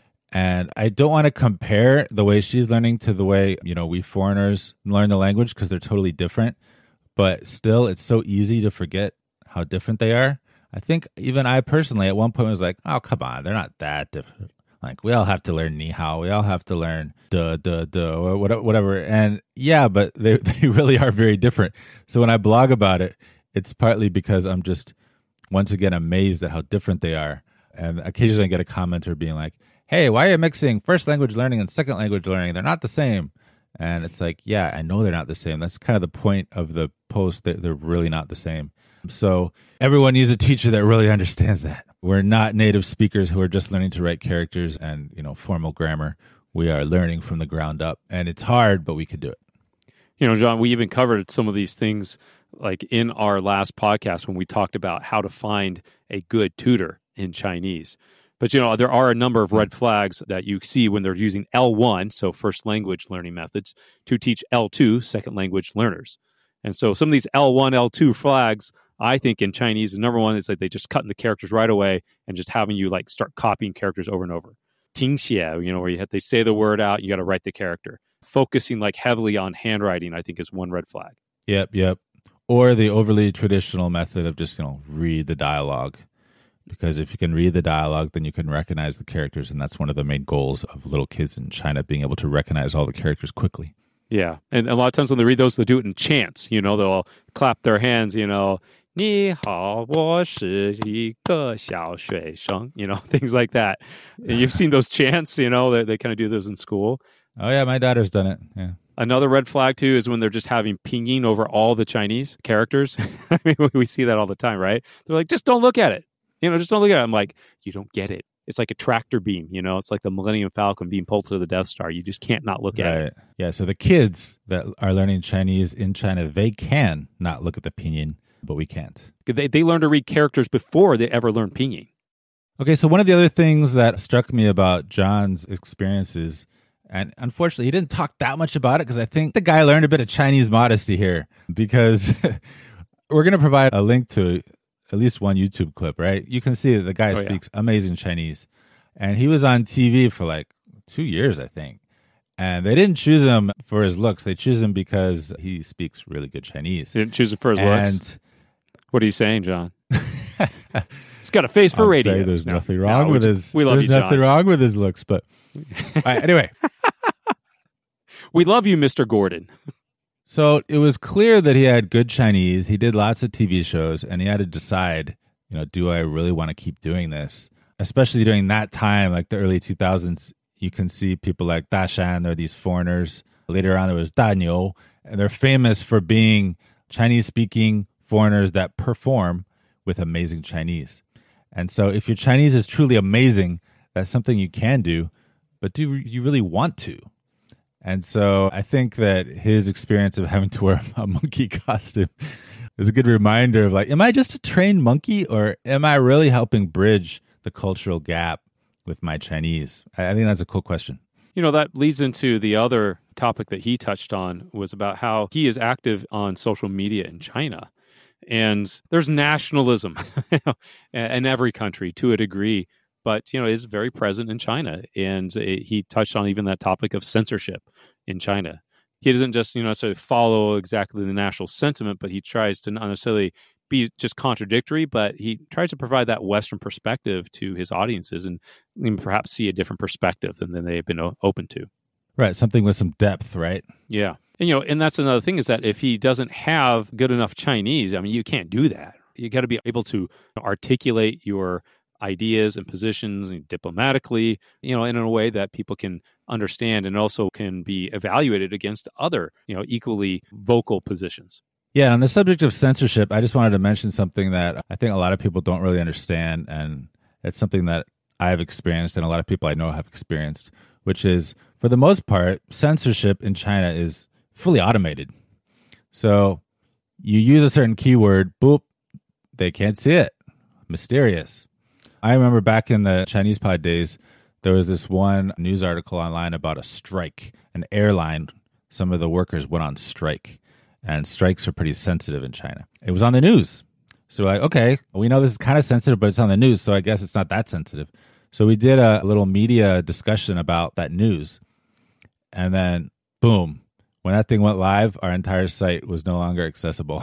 And I don't want to compare the way she's learning to the way, we foreigners learn the language, because they're totally different. But still, it's so easy to forget how different they are. I think even I personally at one point was like, oh, come on, they're not that different. We all have to learn ni hao. We all have to learn duh, or whatever. And yeah, but they really are very different. So when I blog about it, it's partly because I'm just, once again, amazed at how different they are. And occasionally I get a commenter being like, hey, why are you mixing first language learning and second language learning? They're not the same. And it's like, yeah, I know they're not the same. That's kind of the point of the post, that they're really not the same. So everyone needs a teacher that really understands that. We're not native speakers who are just learning to write characters and, formal grammar. We are learning from the ground up. And it's hard, but we could do it. John, we even covered some of these things like in our last podcast when we talked about how to find a good tutor in Chinese. But, there are a number of red flags that you see when they're using L1, so first language learning methods, to teach L2, second language learners. And so some of these L1, L2 flags, I think in Chinese, the number one is like they just cut in the characters right away and just having you like start copying characters over and over. 听写, where they say the word out, you got to write the character. Focusing like heavily on handwriting, I think is one red flag. Yep. Or the overly traditional method of just, read the dialogue. Because if you can read the dialogue, then you can recognize the characters. And that's one of the main goals of little kids in China, being able to recognize all the characters quickly. Yeah. And a lot of times when they read those, they do it in chants. They'll clap their hands, 你好,我是一个小学生, things like that. And you've seen those chants, they kind of do those in school. Oh, yeah, my daughter's done it. Yeah. Another red flag, too, is when they're just having pinging over all the Chinese characters. I mean, we see that all the time, right? They're like, just don't look at it. Just don't look at it. I'm like, you don't get it. It's like a tractor beam, it's like the Millennium Falcon being pulled to the Death Star. You just can't not look at it. Yeah, so the kids that are learning Chinese in China, they can not look at the pinyin, but we can't. They learn to read characters before they ever learn pinyin. Okay, so one of the other things that struck me about John's experiences, and unfortunately he didn't talk that much about it because I think the guy learned a bit of Chinese modesty here, because we're going to provide a link to at least one YouTube clip, right? You can see that the guy speaks amazing Chinese. And he was on TV for like 2 years, I think. And they didn't choose him for his looks. They choose him because he speaks really good Chinese. They didn't choose him for his looks? What are you saying, John? He's got a face for radio. There's nothing wrong with his. We love there's you, nothing John. wrong with his looks, but anyway. We love you, Mr. Gordon. So it was clear that he had good Chinese. He did lots of TV shows, and he had to decide, do I really want to keep doing this? Especially during that time, like the early 2000s, you can see people like Da Shan, they're these foreigners. Later on, there was Da Niu, and they're famous for being Chinese-speaking foreigners that perform with amazing Chinese. And so if your Chinese is truly amazing, that's something you can do, but do you really want to? And so I think that his experience of having to wear a monkey costume is a good reminder of like, am I just a trained monkey, or am I really helping bridge the cultural gap with my Chinese? I think that's a cool question. That leads into the other topic that he touched on, was about how he is active on social media in China. And there's nationalism in every country to a degree, but, is very present in China. And he touched on even that topic of censorship in China. He doesn't just, necessarily follow exactly the national sentiment, but he tries to not necessarily be just contradictory, but he tries to provide that Western perspective to his audiences and perhaps see a different perspective than they've been open to. Right. Something with some depth, right? Yeah. And, and that's another thing, is that if he doesn't have good enough Chinese, I mean, you can't do that. You got to be able to articulate your ideas and positions diplomatically, in a way that people can understand and also can be evaluated against other, equally vocal positions. Yeah, on the subject of censorship, I just wanted to mention something that I think a lot of people don't really understand, and it's something that I've experienced and a lot of people I know have experienced, which is, for the most part, censorship in China is fully automated. So you use a certain keyword, boop, they can't see it. Mysterious. I remember back in the Chinese pod days, there was this one news article online about a strike. An airline, some of the workers went on strike, and strikes are pretty sensitive in China. It was on the news. So we're like, okay, we know this is kind of sensitive, but it's on the news, so I guess it's not that sensitive. So we did a little media discussion about that news. And then, boom, when that thing went live, our entire site was no longer accessible.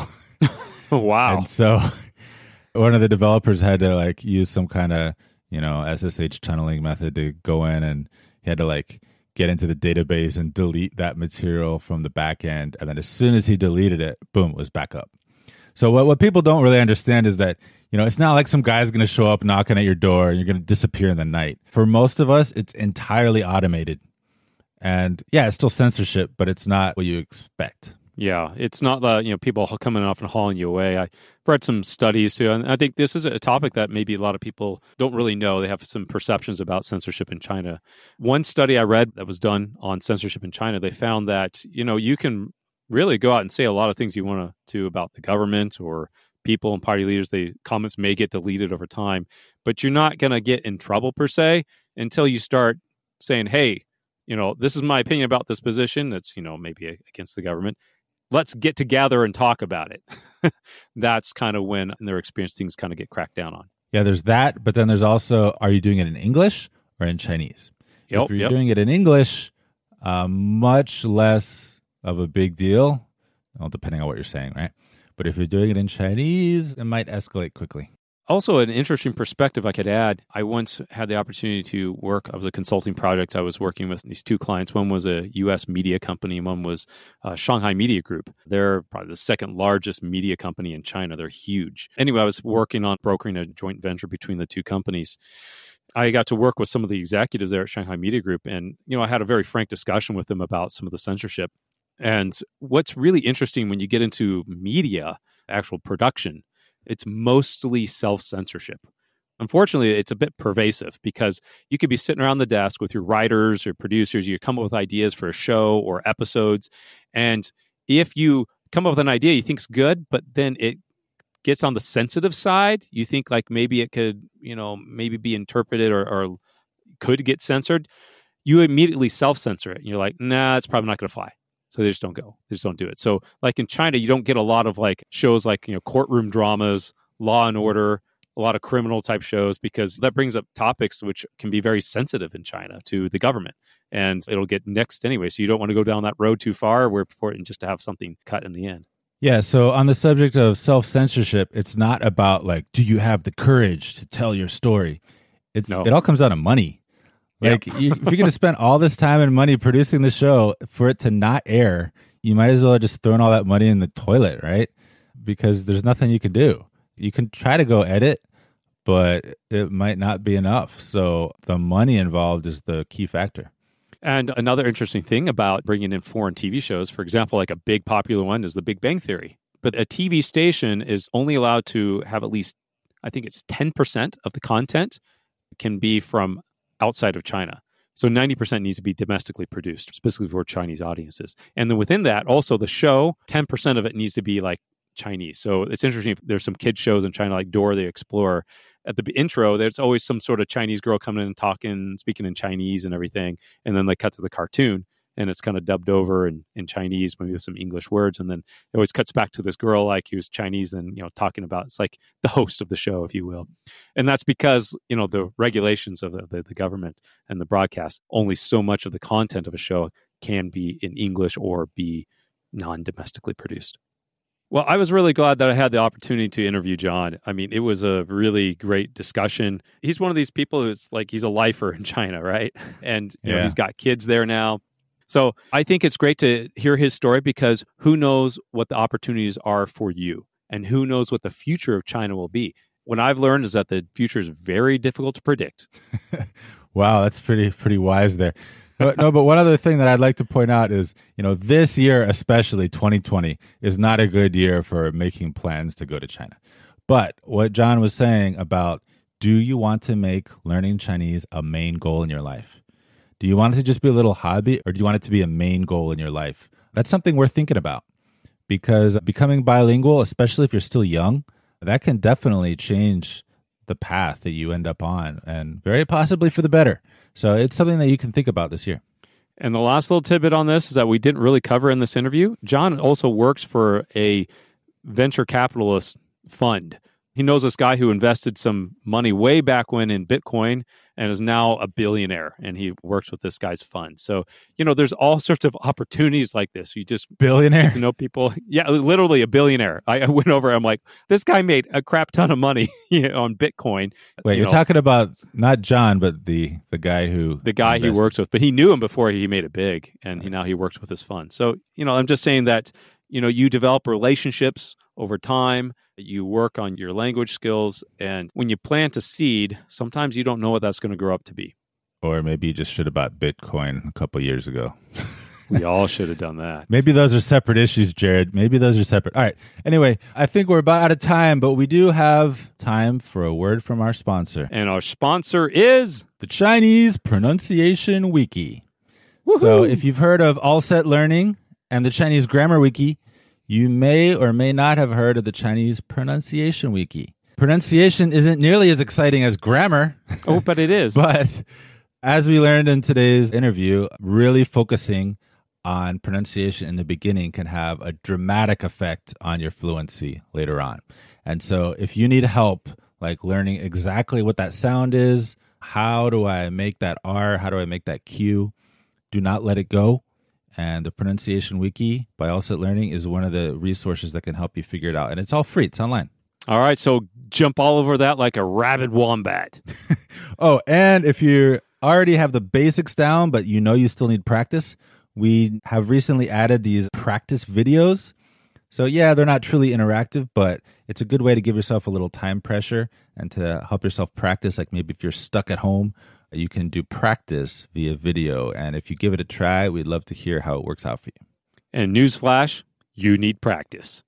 Wow. And so one of the developers had to use some kind of, SSH tunneling method to go in, and he had to get into the database and delete that material from the back end. And then as soon as he deleted it, boom, it was back up. So what people don't really understand is that, it's not like some guy's going to show up knocking at your door and you're going to disappear in the night. For most of us, it's entirely automated. And yeah, it's still censorship, but it's not what you expect. Yeah, it's not people coming off and hauling you away. I read some studies too, and I think this is a topic that maybe a lot of people don't really know. They have some perceptions about censorship in China. One study I read that was done on censorship in China, they found that you can really go out and say a lot of things you want to about the government or people and party leaders. The comments may get deleted over time, but you're not going to get in trouble per se until you start saying, hey, this is my opinion about this position that's, maybe against the government. Let's get together and talk about it. That's kind of when, in their experience, things kind of get cracked down on. Yeah, there's that, but then there's also, are you doing it in English or in Chinese? If you're doing it in English, much less of a big deal, well, depending on what you're saying, right? But if you're doing it in Chinese, it might escalate quickly. Also, an interesting perspective I could add, I once had the opportunity to work, I was a consulting project. I was working with these two clients. One was a U.S. media company, and one was Shanghai Media Group. They're probably the second largest media company in China. They're huge. Anyway, I was working on brokering a joint venture between the two companies. I got to work with some of the executives there at Shanghai Media Group, and I had a very frank discussion with them about some of the censorship. And what's really interesting when you get into media, actual production, it's mostly self-censorship. Unfortunately, it's a bit pervasive because you could be sitting around the desk with your writers or producers, you come up with ideas for a show or episodes, and if you come up with an idea you think's good, but then it gets on the sensitive side, you think like maybe it could, maybe be interpreted or could get censored, you immediately self-censor it. And you're like, nah, it's probably not going to fly. So they just don't go. They just don't do it. So like in China, you don't get a lot of like shows like, courtroom dramas, Law and Order, a lot of criminal type shows, because that brings up topics which can be very sensitive in China to the government, and it'll get nixed anyway. So you don't want to go down that road too far where it's important just to have something cut in the end. Yeah. So on the subject of self-censorship, it's not about like, do you have the courage to tell your story? It all comes out of money. Like, if you're going to spend all this time and money producing the show for it to not air, you might as well have just thrown all that money in the toilet, right? Because there's nothing you can do. You can try to go edit, but it might not be enough. So the money involved is the key factor. And another interesting thing about bringing in foreign TV shows, for example, like a big popular one is The Big Bang Theory. But a TV station is only allowed to have at least, I think it's 10% of the content can be from outside of China. So 90% needs to be domestically produced, specifically for Chinese audiences. And then within that, also the show, 10% of it needs to be like Chinese. So it's interesting. There's some kids shows in China like Dora the Explorer. At the intro, there's always some sort of Chinese girl coming in and talking, speaking in Chinese and everything. And then they cut to the cartoon and it's kind of dubbed over in Chinese, maybe with some English words. And then it always cuts back to this girl like who's Chinese and, talking about, it's like the host of the show, if you will. And that's because, the regulations of the government and the broadcast, only so much of the content of a show can be in English or be non-domestically produced. Well, I was really glad that I had the opportunity to interview John. I mean, it was a really great discussion. He's one of these people who's like, he's a lifer in China, right? And he's got kids there now. So I think it's great to hear his story because who knows what the opportunities are for you and who knows what the future of China will be. What I've learned is that the future is very difficult to predict. Wow, that's pretty wise there. No, but one other thing that I'd like to point out is, this year, especially 2020, is not a good year for making plans to go to China. But what John was saying about, do you want to make learning Chinese a main goal in your life? Do you want it to just be a little hobby, or do you want it to be a main goal in your life? That's something we're thinking about, because becoming bilingual, especially if you're still young, that can definitely change the path that you end up on, and very possibly for the better. So it's something that you can think about this year. And the last little tidbit on this is that we didn't really cover in this interview. John also works for a venture capitalist fund. He knows this guy who invested some money way back when in Bitcoin and is now a billionaire, and he works with this guy's fund. So, there's all sorts of opportunities like this. You just billionaire get to know people. Yeah, literally a billionaire. I went over, I'm like, this guy made a crap ton of money on Bitcoin. Wait, you're talking about not John, but the guy who... The guy he works with. But he knew him before he made it big, and now he works with his fund. So, I'm just saying that, you develop relationships over time. You work on your language skills, and when you plant a seed, sometimes you don't know what that's going to grow up to be. Or maybe you just should have bought Bitcoin a couple years ago. We all should have done that. Maybe those are separate issues, Jared. Maybe those are separate. All right. Anyway, I think we're about out of time, but we do have time for a word from our sponsor. And our sponsor is the Chinese Pronunciation Wiki. Woohoo! So if you've heard of All Set Learning and the Chinese Grammar Wiki, you may or may not have heard of the Chinese Pronunciation Wiki. Pronunciation isn't nearly as exciting as grammar. Oh, but it is. But as we learned in today's interview, really focusing on pronunciation in the beginning can have a dramatic effect on your fluency later on. And so if you need help, like learning exactly what that sound is, how do I make that R, how do I make that Q, do not let it go. And the Pronunciation Wiki by All Set Learning is one of the resources that can help you figure it out. And it's all free. It's online. All right, so jump all over that like a rabid wombat. Oh, and if you already have the basics down, but you know you still need practice, we have recently added these practice videos. So yeah, they're not truly interactive, but it's a good way to give yourself a little time pressure and to help yourself practice. Like maybe if you're stuck at home, you can do practice via video. And if you give it a try, we'd love to hear how it works out for you. And newsflash, you need practice.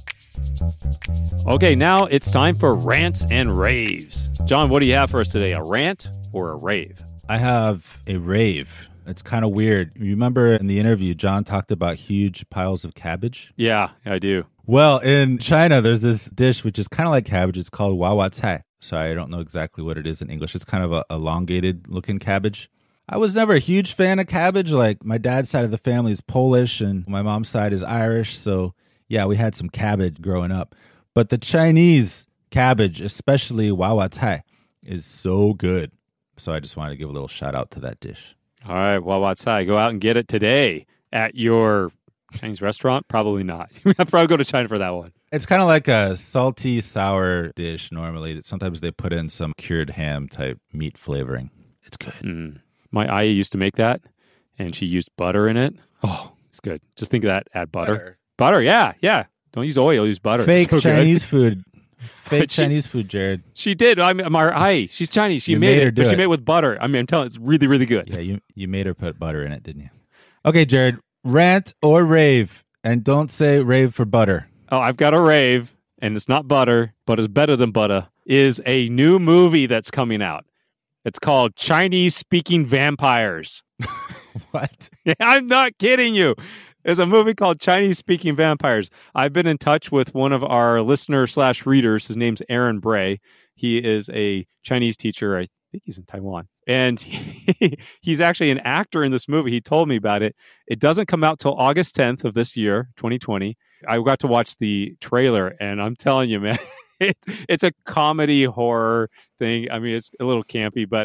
Okay, now it's time for rants and raves. John, what do you have for us today? A rant or a rave? I have a rave. It's kind of weird. You remember in the interview, John talked about huge piles of cabbage? Yeah, I do. Well, in China, there's this dish which is kind of like cabbage. It's called wawa cai. So I don't know exactly what it is in English. It's kind of a elongated looking cabbage. I was never a huge fan of cabbage. Like my dad's side of the family is Polish and my mom's side is Irish. So yeah, we had some cabbage growing up. But the Chinese cabbage, especially wawa cai, is so good. So I just wanted to give a little shout out to that dish. All right, wawa cai. Go out and get it today at your Chinese restaurant. Probably not. You have to probably go to China for that one. It's kind of like a salty, sour dish normally. Sometimes they put in some cured ham type meat flavoring. It's good. My Aya used to make that, and she used butter in it. Oh, it's good. Just think of that. Add butter. Butter, yeah. Don't use oil. Use butter. Fake so Chinese food. Fake Chinese food, Jared. She did. She's Chinese. She made it, but she made it with butter. I mean, I'm telling you, it's really, really good. Yeah, you made her put butter in it, didn't you? Okay, Jared, rant or rave, and don't say rave for butter. Oh, I've got a rave, and it's not butter, but it's better than butter, is a new movie that's coming out. It's called Chinese-Speaking Vampires. What? Yeah, I'm not kidding you. There's a movie called Chinese-Speaking Vampires. I've been in touch with one of our listener/readers. His name's Aaron Bray. He is a Chinese teacher. I think he's in Taiwan. And he's actually an actor in this movie. He told me about it. It doesn't come out till August 10th of this year, 2020. I got to watch the trailer, and I'm telling you, man, it's a comedy horror thing. I mean, it's a little campy, but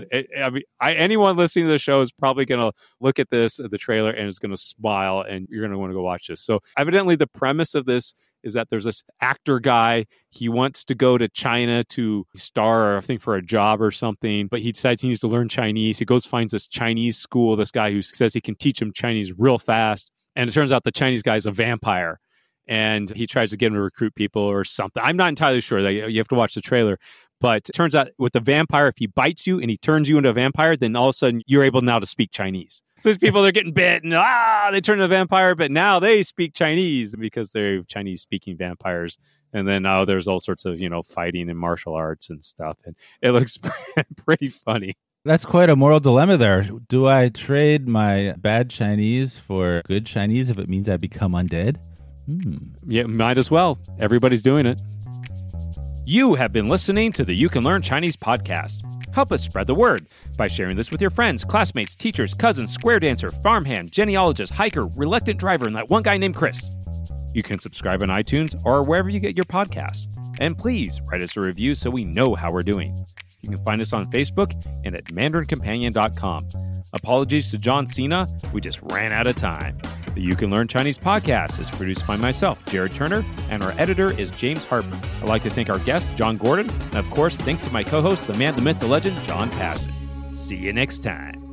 anyone listening to the show is probably going to look at the trailer, and is going to smile, and you're going to want to go watch this. So evidently the premise of this is that there's this actor guy. He wants to go to China to star, I think, for a job or something, but he decides he needs to learn Chinese. He goes, finds this Chinese school, this guy who says he can teach him Chinese real fast. And it turns out the Chinese guy is a vampire. And he tries to get him to recruit people or something. I'm not entirely sure. You have to watch the trailer. But it turns out with the vampire, if he bites you and he turns you into a vampire, then all of a sudden you're able now to speak Chinese. So these people, they're getting bit and they turn into a vampire, but now they speak Chinese because they're Chinese-speaking vampires. And then now there's all sorts of, fighting and martial arts and stuff. And it looks pretty funny. That's quite a moral dilemma there. Do I trade my bad Chinese for good Chinese if it means I become undead? Yeah, might as well. Everybody's doing it. You have been listening to the You Can Learn Chinese podcast. Help us spread the word by sharing this with your friends, classmates, teachers, cousins, square dancer, farmhand, genealogist, hiker, reluctant driver, and that one guy named Chris. You can subscribe on iTunes or wherever you get your podcasts. And please write us a review so we know how we're doing. You can find us on Facebook and at mandarincompanion.com. Apologies to John Cena, we just ran out of time. The You Can Learn Chinese podcast is produced by myself, Jared Turner, and our editor is James Harper. I'd like to thank our guest, John Gordon, and of course, thank to my co-host, the man, the myth, the legend, John Pasden. See you next time.